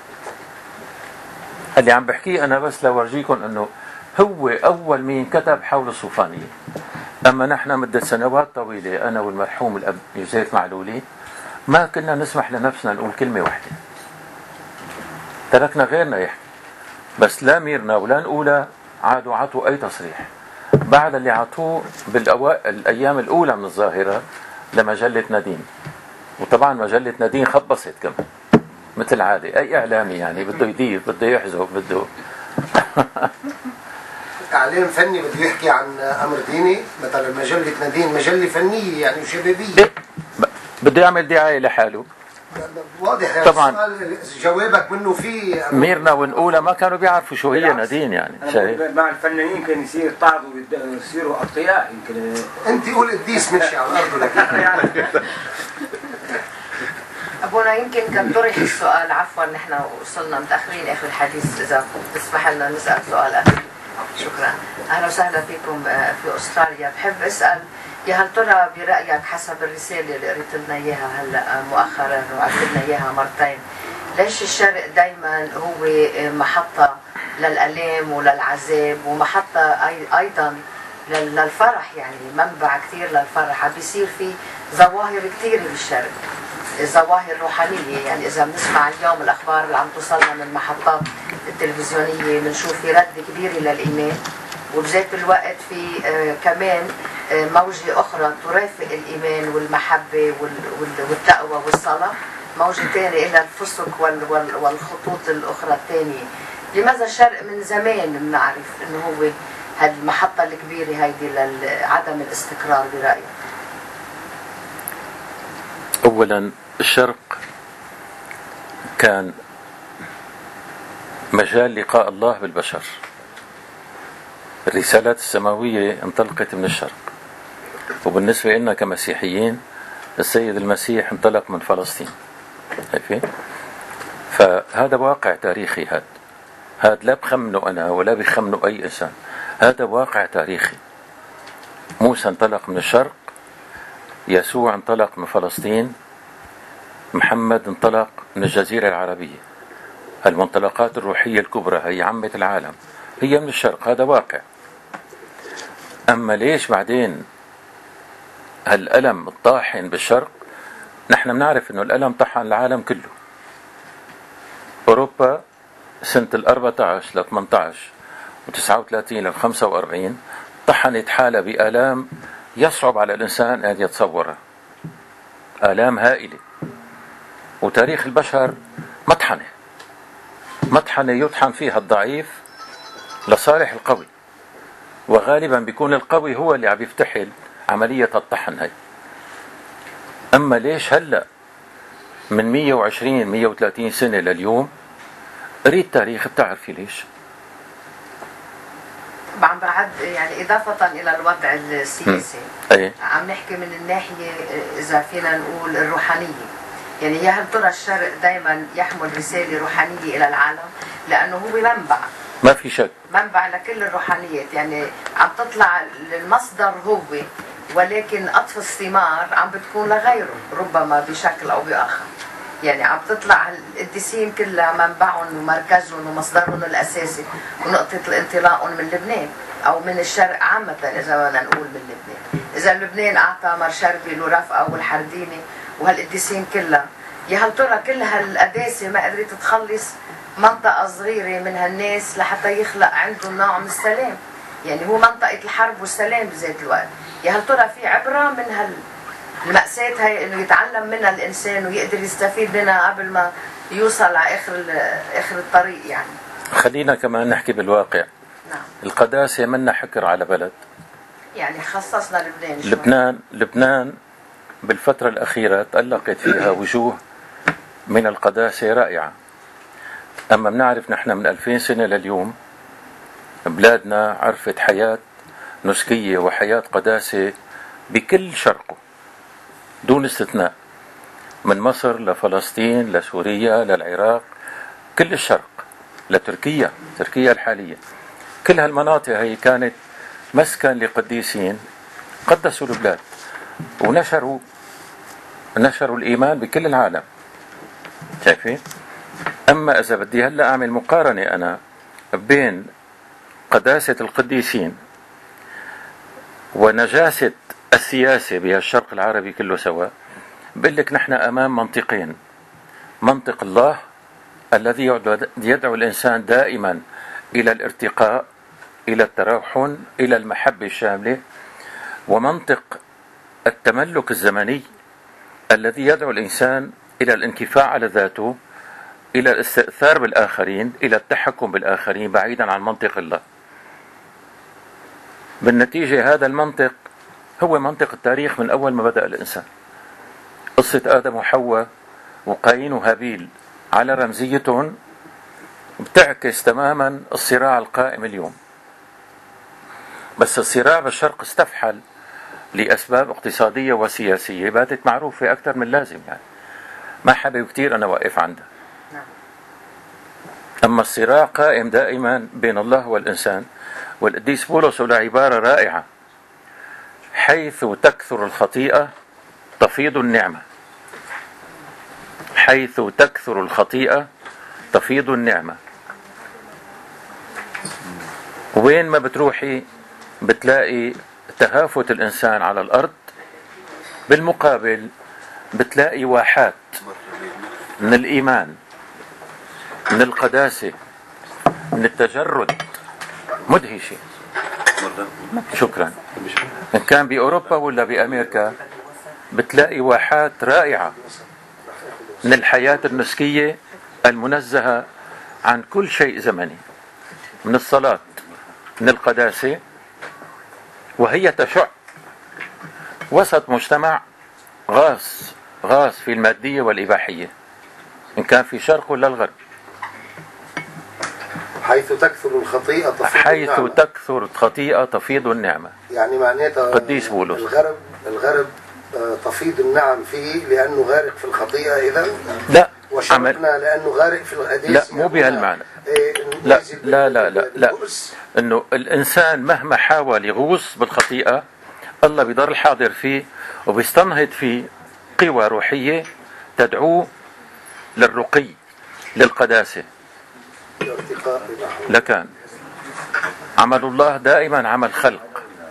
اللي عم بحكيه أنا بس لورجيكم أنه هو أول مين كتب حول الصوفانية. أما نحن مدة سنوات طويلة أنا والمرحوم الأب يوسف معلولي ما كنا نسمح لنفسنا نقول كلمة واحدة، تركنا غيرنا يحكي. بس لا ميرنا ولا نقولها عادوا عطوا أي تصريح. بعد اللي عطوه بالأيام الأولى من الظاهرة لمجلة نادين، وطبعا مجلة نادين خبصت كمان مثل عادة أي إعلامي، يعني بده يضيف بده يحذف بده إعلام فني بده يحكي عن أمر ديني. مثلا مجلة نادين مجلة فنية يعني وشبابية، بده يعمل دعاية لحاله. واضح يعني. طبعا جوابك منه في ميرنا ونقولها ما كانوا بيعرفوا شو هي نادين يعني. شايف مع الفنانين كان يصير طعضوا يصيروا أطياء. يمكن انت قول قديس مشي على الارض لك. أبونا يمكن كان طرح السؤال، عفوا نحن وصلنا متأخرين آخر الحديث، إذا تسمح لنا نسأل سؤال أخير. شكرا. أهلا وسهلا فيكم في أستراليا. بحب أسأل يا هل ترى برأيك حسب الرسالة اللي قريت لنا إياها هلا مؤخرا وعرفت لنا إياها مرتين، ليش الشرق دايما هو محطة للألام وللعذاب ومحطة أيضا للفرح، يعني منبع كثير للفرح؟ عم بيصير في ظواهر كثيرة بالشرق، ظواهر روحانية. يعني إذا بنسمع اليوم الأخبار اللي عم توصلنا من المحطات التلفزيونية بنشوف في رد كبير للإيمان، وبذات الوقت في كمان موجة أخرى ترافق الإيمان والمحبة والتقوى والصلاة، موجة ثانية إلى الفسق والخطوط الأخرى الثانية. لماذا الشرق من زمان بنعرف إنه هو هذه المحطة الكبيرة هيدي لعدم الاستقرار برأيك؟ أولا الشرق كان مجال لقاء الله بالبشر. الرسالات السماوية انطلقت من الشرق، وبالنسبة لنا كمسيحيين السيد المسيح انطلق من فلسطين. فهذا واقع تاريخي. هذا لا بخمنه أنا ولا بخمنه أي إنسان، هذا واقع تاريخي. موسى انطلق من الشرق، يسوع انطلق من فلسطين، محمد انطلق من الجزيرة العربية. المنطلقات الروحية الكبرى هي عامة العالم، هي من الشرق، هذا واقع. أما ليش بعدين هالألم الطاحن بالشرق؟ نحن بنعرف أنه الألم طحن العالم كله. أوروبا سنة 14 ل 18 و39 ل 45 طحنت حالها بآلام يصعب على الإنسان أن يتصورها، آلام هائلة. وتاريخ البشر مطحنة يطحن فيها الضعيف لصالح القوي، وغالبا بيكون القوي هو اللي عم يفتحل عملية الطحن هاي. أما ليش هلأ من 120-130 سنة لليوم؟ قريت تاريخ بتعرفي ليش. طبعا بعد يعني إضافة إلى الوضع السياسي عم نحكي من الناحية إذا فينا نقول الروحانية. يعني يا هل ترى الشرق دائما يحمل رسالة روحانية إلى العالم؟ لأنه هو منبع، ما في شك، منبع لكل الروحانيات. يعني عم تطلع المصدر هو، ولكن قطف الثمار عم بتكون لغيره ربما بشكل أو بآخر. يعني عم تطلع القديسين كلها منبعهم ومركزهم ومصدرهم الأساسي ونقطة الانطلاقهم من لبنان أو من الشرق عامة. إذا بدنا نقول من لبنان، إذا لبنان أعطى مرشربي ورفقة والحرديني وهالقديسين كلها، يا هل ترى كل هالقداسة ما قدرت تخلص منطقة صغيرة من هالناس لحتى يخلق عندهم نوع من السلام؟ يعني هو منطقة الحرب والسلام بذات الوقت. يا هل ترى في عبرة من المأساة هاي إنه يتعلم منها الإنسان ويقدر يستفيد منها قبل ما يوصل على آخر الطريق؟ يعني خلينا كمان نحكي بالواقع. نعم. القداسة منا حكر على بلد. يعني خصصنا لبنان. لبنان بالفترة الأخيرة تألقت فيها وجوه من القداسة رائعة. أما بنعرف نحن من 2000 سنة لليوم بلادنا عرفت حياة نسكية وحياة قداسة بكل شرقه دون استثناء، من مصر لفلسطين لسوريا للعراق، كل الشرق لتركيا الحالية. كل هالمناطق هي كانت مسكن لقديسين قدسوا البلاد ونشروا الإيمان بكل العالم. شايفين؟ أما إذا بدي هلأ أعمل مقارنة أنا بين قداسة القديسين ونجاسة السياسة بهالشرق العربي كله سوا، بقول لك نحن أمام منطقين: منطق الله الذي يدعو الإنسان دائما إلى الارتقاء، إلى التراحم، إلى المحبة الشاملة، ومنطق التملك الزمني الذي يدعو الإنسان إلى الانكفاء على ذاته، إلى الاستئثار بالآخرين، إلى التحكم بالآخرين بعيدا عن منطق الله. بالنتيجة هذا المنطق هو منطق التاريخ من أول ما بدأ الإنسان. قصة آدم وحواء وقايين وهابيل على رمزيتهم بتعكس تماما الصراع القائم اليوم. بس الصراع بالشرق استفحل لأسباب اقتصادية وسياسية باتت معروفة أكثر من لازم، يعني ما حابب كتير أنا واقف عندها. أما الصراع قائم دائما بين الله والإنسان. والقديس بولس له عبارة رائعة: حيث تكثر الخطيئة تفيض النعمة. حيث تكثر الخطيئة تفيض النعمة. وين ما بتروحي بتلاقي تهافت الإنسان على الأرض، بالمقابل بتلاقي واحات من الإيمان، من القداسة، من التجرد مدهشة. شكرا. إن كان بأوروبا ولا بأمريكا بتلاقي واحات رائعة من الحياة النسكية المنزهة عن كل شيء زمني، من الصلاة، من القداسة، وهي تشع وسط مجتمع غاص في المادية والإباحية، إن كان في شرق ولا الغرب. حيث تكثر الخطيئة تفيض النعمة. يعني معناتها قديس بولس الغرب تفيض النعم فيه لأنه غارق في الخطيئة إذا؟ لا. وشرقنا لأنه غارق في القداسة؟ لا، مو بهالمعنى. لا لا لا لا لا. إنه الإنسان مهما حاول يغوص بالخطيئة الله بيضل حاضر فيه وبيستنهض فيه قوى روحية تدعوه للرقي، للقداسة، الارتقاء بنحو لكان عمل الله دائما عمل خلق.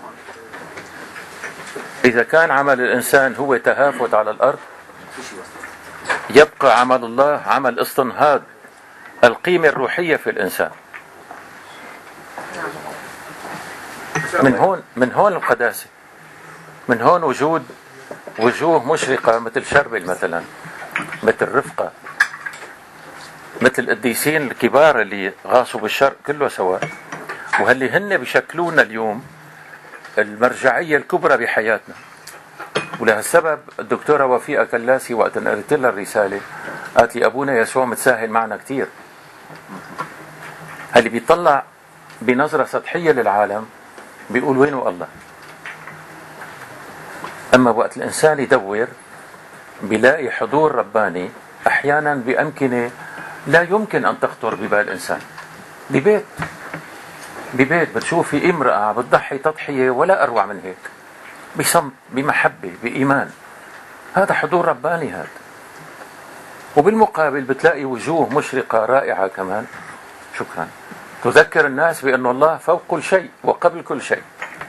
إذا كان عمل الإنسان هو تهافت على الأرض، يبقى عمل الله عمل استنهاض القيمة الروحية في الإنسان. من هون القداسة، من هون وجوه مشرقة مثل شربل مثلا، مثل رفقة، مثل القديسين الكبار اللي غاصوا بالشرق كله سواء، وهاللي هن بيشكلونا اليوم المرجعية الكبرى بحياتنا. ولهالسبب الدكتورة وفيقة كلاسي وقت أن قريت لها الرسالة قالت لي أبونا يسوع متساهل معنا كتير. اللي بيطلع بنظرة سطحية للعالم بيقول وينه الله، أما وقت الإنسان يدور بيلاقي حضور رباني أحيانا بأمكنة لا يمكن أن تخطر ببال الإنسان. ببيت بتشوفي امرأة بتضحي تضحية ولا أروع من هيك، بصمت، بمحبة، بإيمان. هذا حضور رباني هذا. وبالمقابل بتلاقي وجوه مشرقة رائعة كمان، شكرا، تذكر الناس بأن الله فوق كل شيء وقبل كل شيء.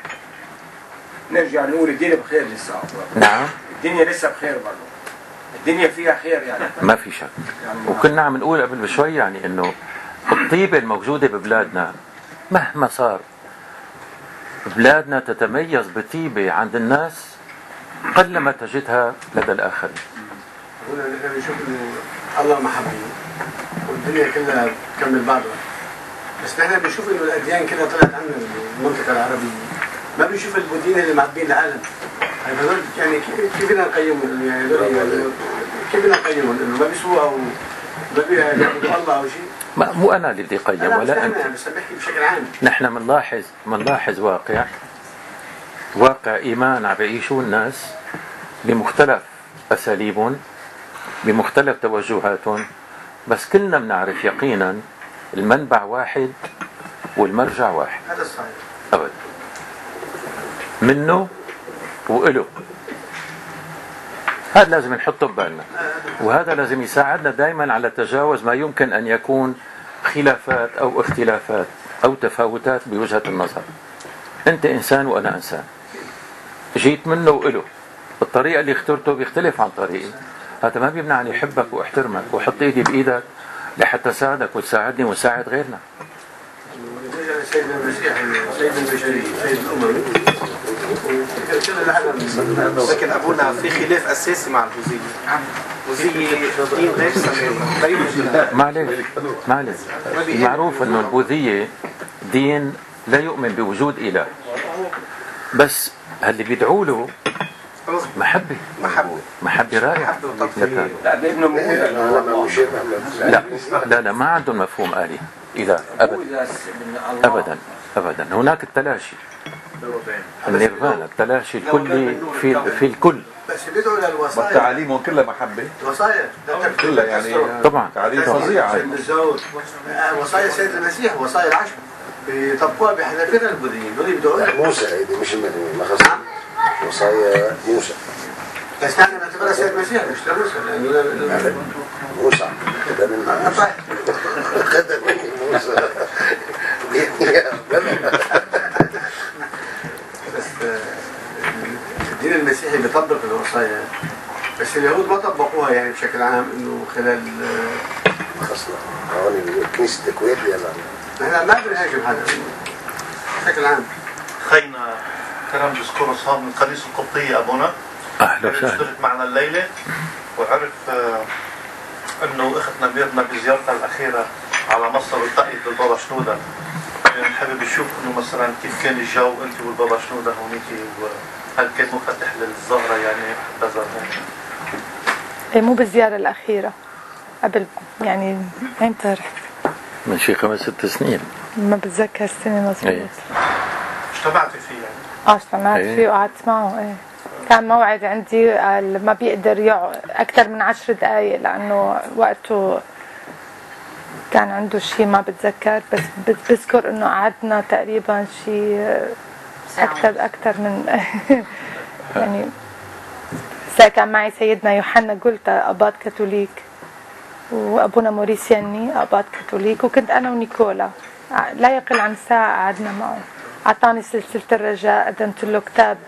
نرجع نقول الدنيا بخير لسه. نعم، الدنيا لسه بخير برضه، الدنيا فيها خير يعني، ما في شك. وكنا عم نقول قبل بشوي يعني انه الطيبة الموجودة ببلادنا مهما صار، بلادنا تتميز بطيبة عند الناس قلما تجدها لدى الآخرين. هنا نحن بنشوف انه الله محبي والدنيا كلها بتكمل بعضها، بس نحن بنشوف انه الاديان كلها طلعت عنا المنطقة العربية، ما بنشوف البوذيين اللي معبين العالم. هذول يعني كيف بدنا نقيمهم؟ يعني كيف بدنا نقيمهم؟ انه ما بيسووا او ما بيعبدوا الله او شيء؟ مو انا اللي بدي اقيم ولا انت. بس بحكي بشكل عام. نحن بنلاحظ واقع ايمان عم بيعيشوا الناس بمختلف اساليبهم، بمختلف توجهاتهم، بس كلنا بنعرف يقينا المنبع واحد والمرجع واحد. هذا صحيح. ابدا. منه وإله. هذا لازم نحطه ببالنا، وهذا لازم يساعدنا دائما على تجاوز ما يمكن أن يكون خلافات أو اختلافات أو تفاوتات بوجهة النظر. أنت إنسان وأنا إنسان، جيت منه وإله، الطريقة اللي اخترته بيختلف عن طريقي، هذا ما بيمنعني أحبك وأحترمك وأحط إيدي بإيدك لحتى ساعدك وتساعدني ونساعد غيرنا. سيدنا المسيح سيد البشرية سيد الأمم كل العالم. لكن أبونا في خلاف أساسي مع البوذية. البوذية دين غير سماوي. معلش معروف أنه البوذية دين لا يؤمن بوجود إله، بس اللي بيدعوا له محبة رائعة. لا ما عندهم مفهوم آلهة إله أبدا. هناك التلاشي، النيرفانا، التلاشي الكلي في الكل. بس بيدعوا للوصايا، تعاليمهم كلها محبة، الوصايا كلها يعني طبعا تعاليم فظيعة. وصايا سيد المسيح وصايا العشر بيطبقوها بحذافيرها البوذيين، دول بيدعوا لها موسى. هيدي مش المدنيين، ما خصها وصايا موسى. بس نحن نعتبرها سيد المسيح مش موسى، لأنه موسى خدم من موسى خدم من موسى. بس الدين المسيحي بيطبق الوصايا، بس اليهود ما طبقوها يعني بشكل عام، انه خلال خاصة هون كنيسة الكويت يلا نحن ما بنهاجم هذا بشكل عام. خينا كرمز كورسان من الكنيسة القبطية أبونا، أهلا وسهلا، اشترك معنا الليلة وعرف أنه أختنا ميرنا بزيارتها الأخيرة على مصر التقيت بالبابا شنودة. يعني حابب يشوف إنه مثلا كيف كان الجو أنت والبابا شنودة هونيكي، وهل كان مفتح للزهرة يعني حتى زارها؟ مو بالزيارة الأخيرة، قبل يعني امتى رحت؟ من شي 5-6 سنين، ما بتذكر السنة مظبوط. اجتمعتي فيه يعني؟ اجتمعت فيه وقعدت معه. كان موعد عندي ما بيقدر يقعد أكثر من 10 دقايق، لأنه وقته كان عنده شيء ما بتذكر، بس بذكر إنه قعدنا تقريبا شيء أكثر من يعني. كان معي سيدنا يوحنا، قلت أباط كاثوليك، وأبونا موريس يني أباط كاثوليك، وكنت أنا ونيكولا لا يقل عن ساعة قعدنا معه. أعطاني سلسلة الرجاء، قدمت له كتاب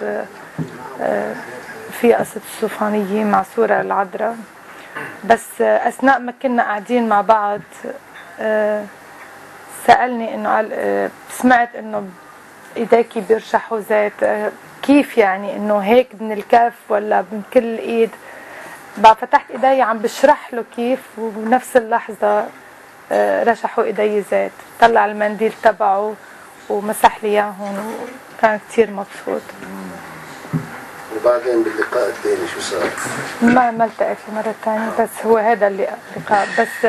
في قصة الصوفانية مع سورة العذراء. بس أثناء ما كنا قاعدين مع بعض سألني إنه قال سمعت إنه إيديكي بيرشحوا زيت، كيف يعني إنه هيك من الكف ولا من كل إيد؟ بقى فتحت إيدي عم بشرح له كيف، وبنفس اللحظة رشحوا إيدي زيت، طلع المنديل تبعه ومسح لي إياهم، وكان كتير مبسوط. وبعدين باللقاء الثاني شو صار؟ ما التقيت مرة ثانية، بس هو هذا اللقاء. بس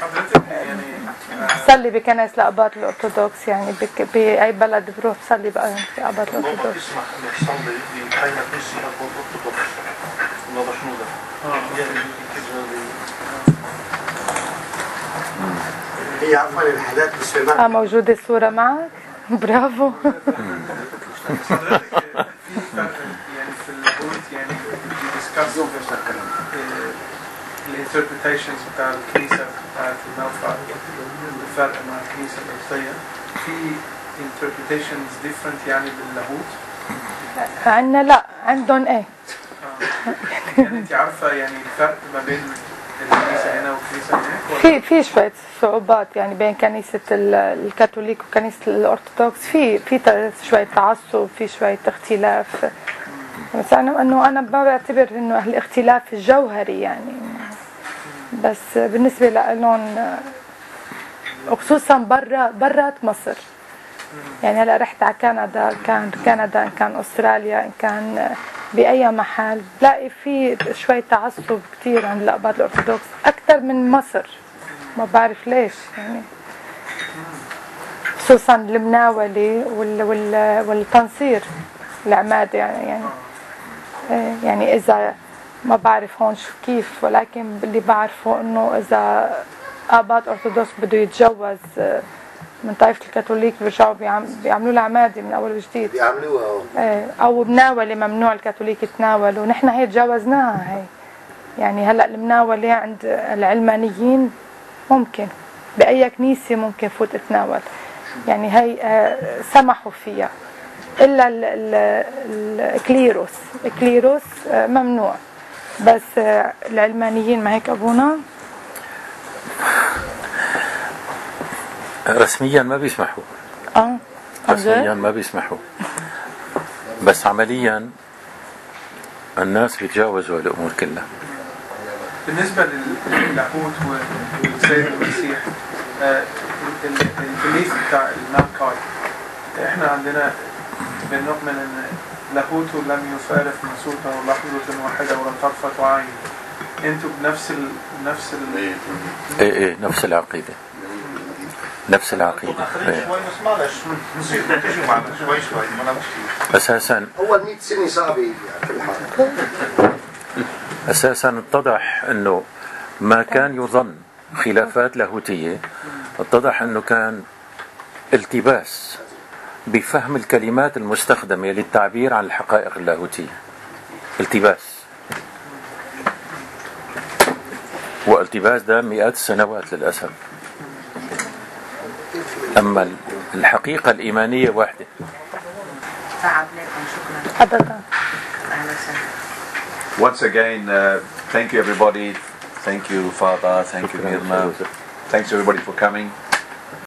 بصلي بكنائس الأقباط الأرثوذكس، يعني بأي بلد بروح بصلي بقى في أقباط الأرثوذكس. اسمح انك تصلي بحي كنيسة الأرثوذكس نوضة شنودة. هي عفوا الحالات بالسماء موجودة الصورة معك؟ برافو. يعني في اللاهوت يعني discuss الانتربريتيشنز بتاع الكنيسة بتاعت الموقع، الفرق مع الكنيسة الأرثوذكسية في interpretations different يعني باللاهوت. عندنا لا، عندهم ايه. يعني انت عارفة يعني الفرق ما بين الكنيسة هنا والكنيسة هناك؟ في شوية صعوبات يعني بين كنيسة الكاثوليك وكنيسة الأرثوذكس، في شوية تعصب، في شوية اختلاف. بس أنا ما بعتبر إنه الاختلاف الجوهري يعني، بس بالنسبة لهم وخصوصا برات مصر. يعني هلا رحت على كندا، إن كان أستراليا، إن كان بأي محل بلاقي في شوي تعصب كتير عند الأقباط الأرثوذكس أكثر من مصر، ما بعرف ليش يعني، خصوصا المناولة والتنصير العماد يعني إذا ما بعرف هون شو كيف، ولكن اللي بعرفه إنه إذا أقباط أرثوذكس بده يتجوز من طائفة الكاثوليك بيرجعوا بيعملوا له عمادة من أول وجديد، بيعملوها أو مناولة ممنوع الكاثوليك يتناولوا، ونحن هي تجاوزناها هي. يعني هلأ المناولة عند العلمانيين ممكن بأي كنيسة ممكن فوت اتناول، يعني هي سمحوا فيها، إلا الكليروس ممنوع، بس العلمانيين ما هيك أبونا رسميا ما بيسمحوا. رسميا ما بيسمحوا، بس عمليا الناس بيتجاوزوا الأمور كلها. بالنسبة للاهوت والسيد المسيح، الكنيس بتاع المالكاي، احنا عندنا بنؤمن ان لاهوته لم يفارق مسؤوله لحظة واحدة ولم ترفض عين. انتوا بنفس ايه نفس العقيدة، نفس العقيدة. أساسا أول 100 سنة صعبة في الحال. أساسا اتضح أنه ما كان يظن خلافات لاهوتية، اتضح أنه كان التباس بفهم الكلمات المستخدمة للتعبير عن الحقائق اللاهوتية، التباس، والتباس ده مئات السنوات للأسف. أما الحقيقة الإيمانية واحدة. أبدا. Once again, thank you everybody. Thank you Father. Thank you Mirna. Thanks everybody for coming.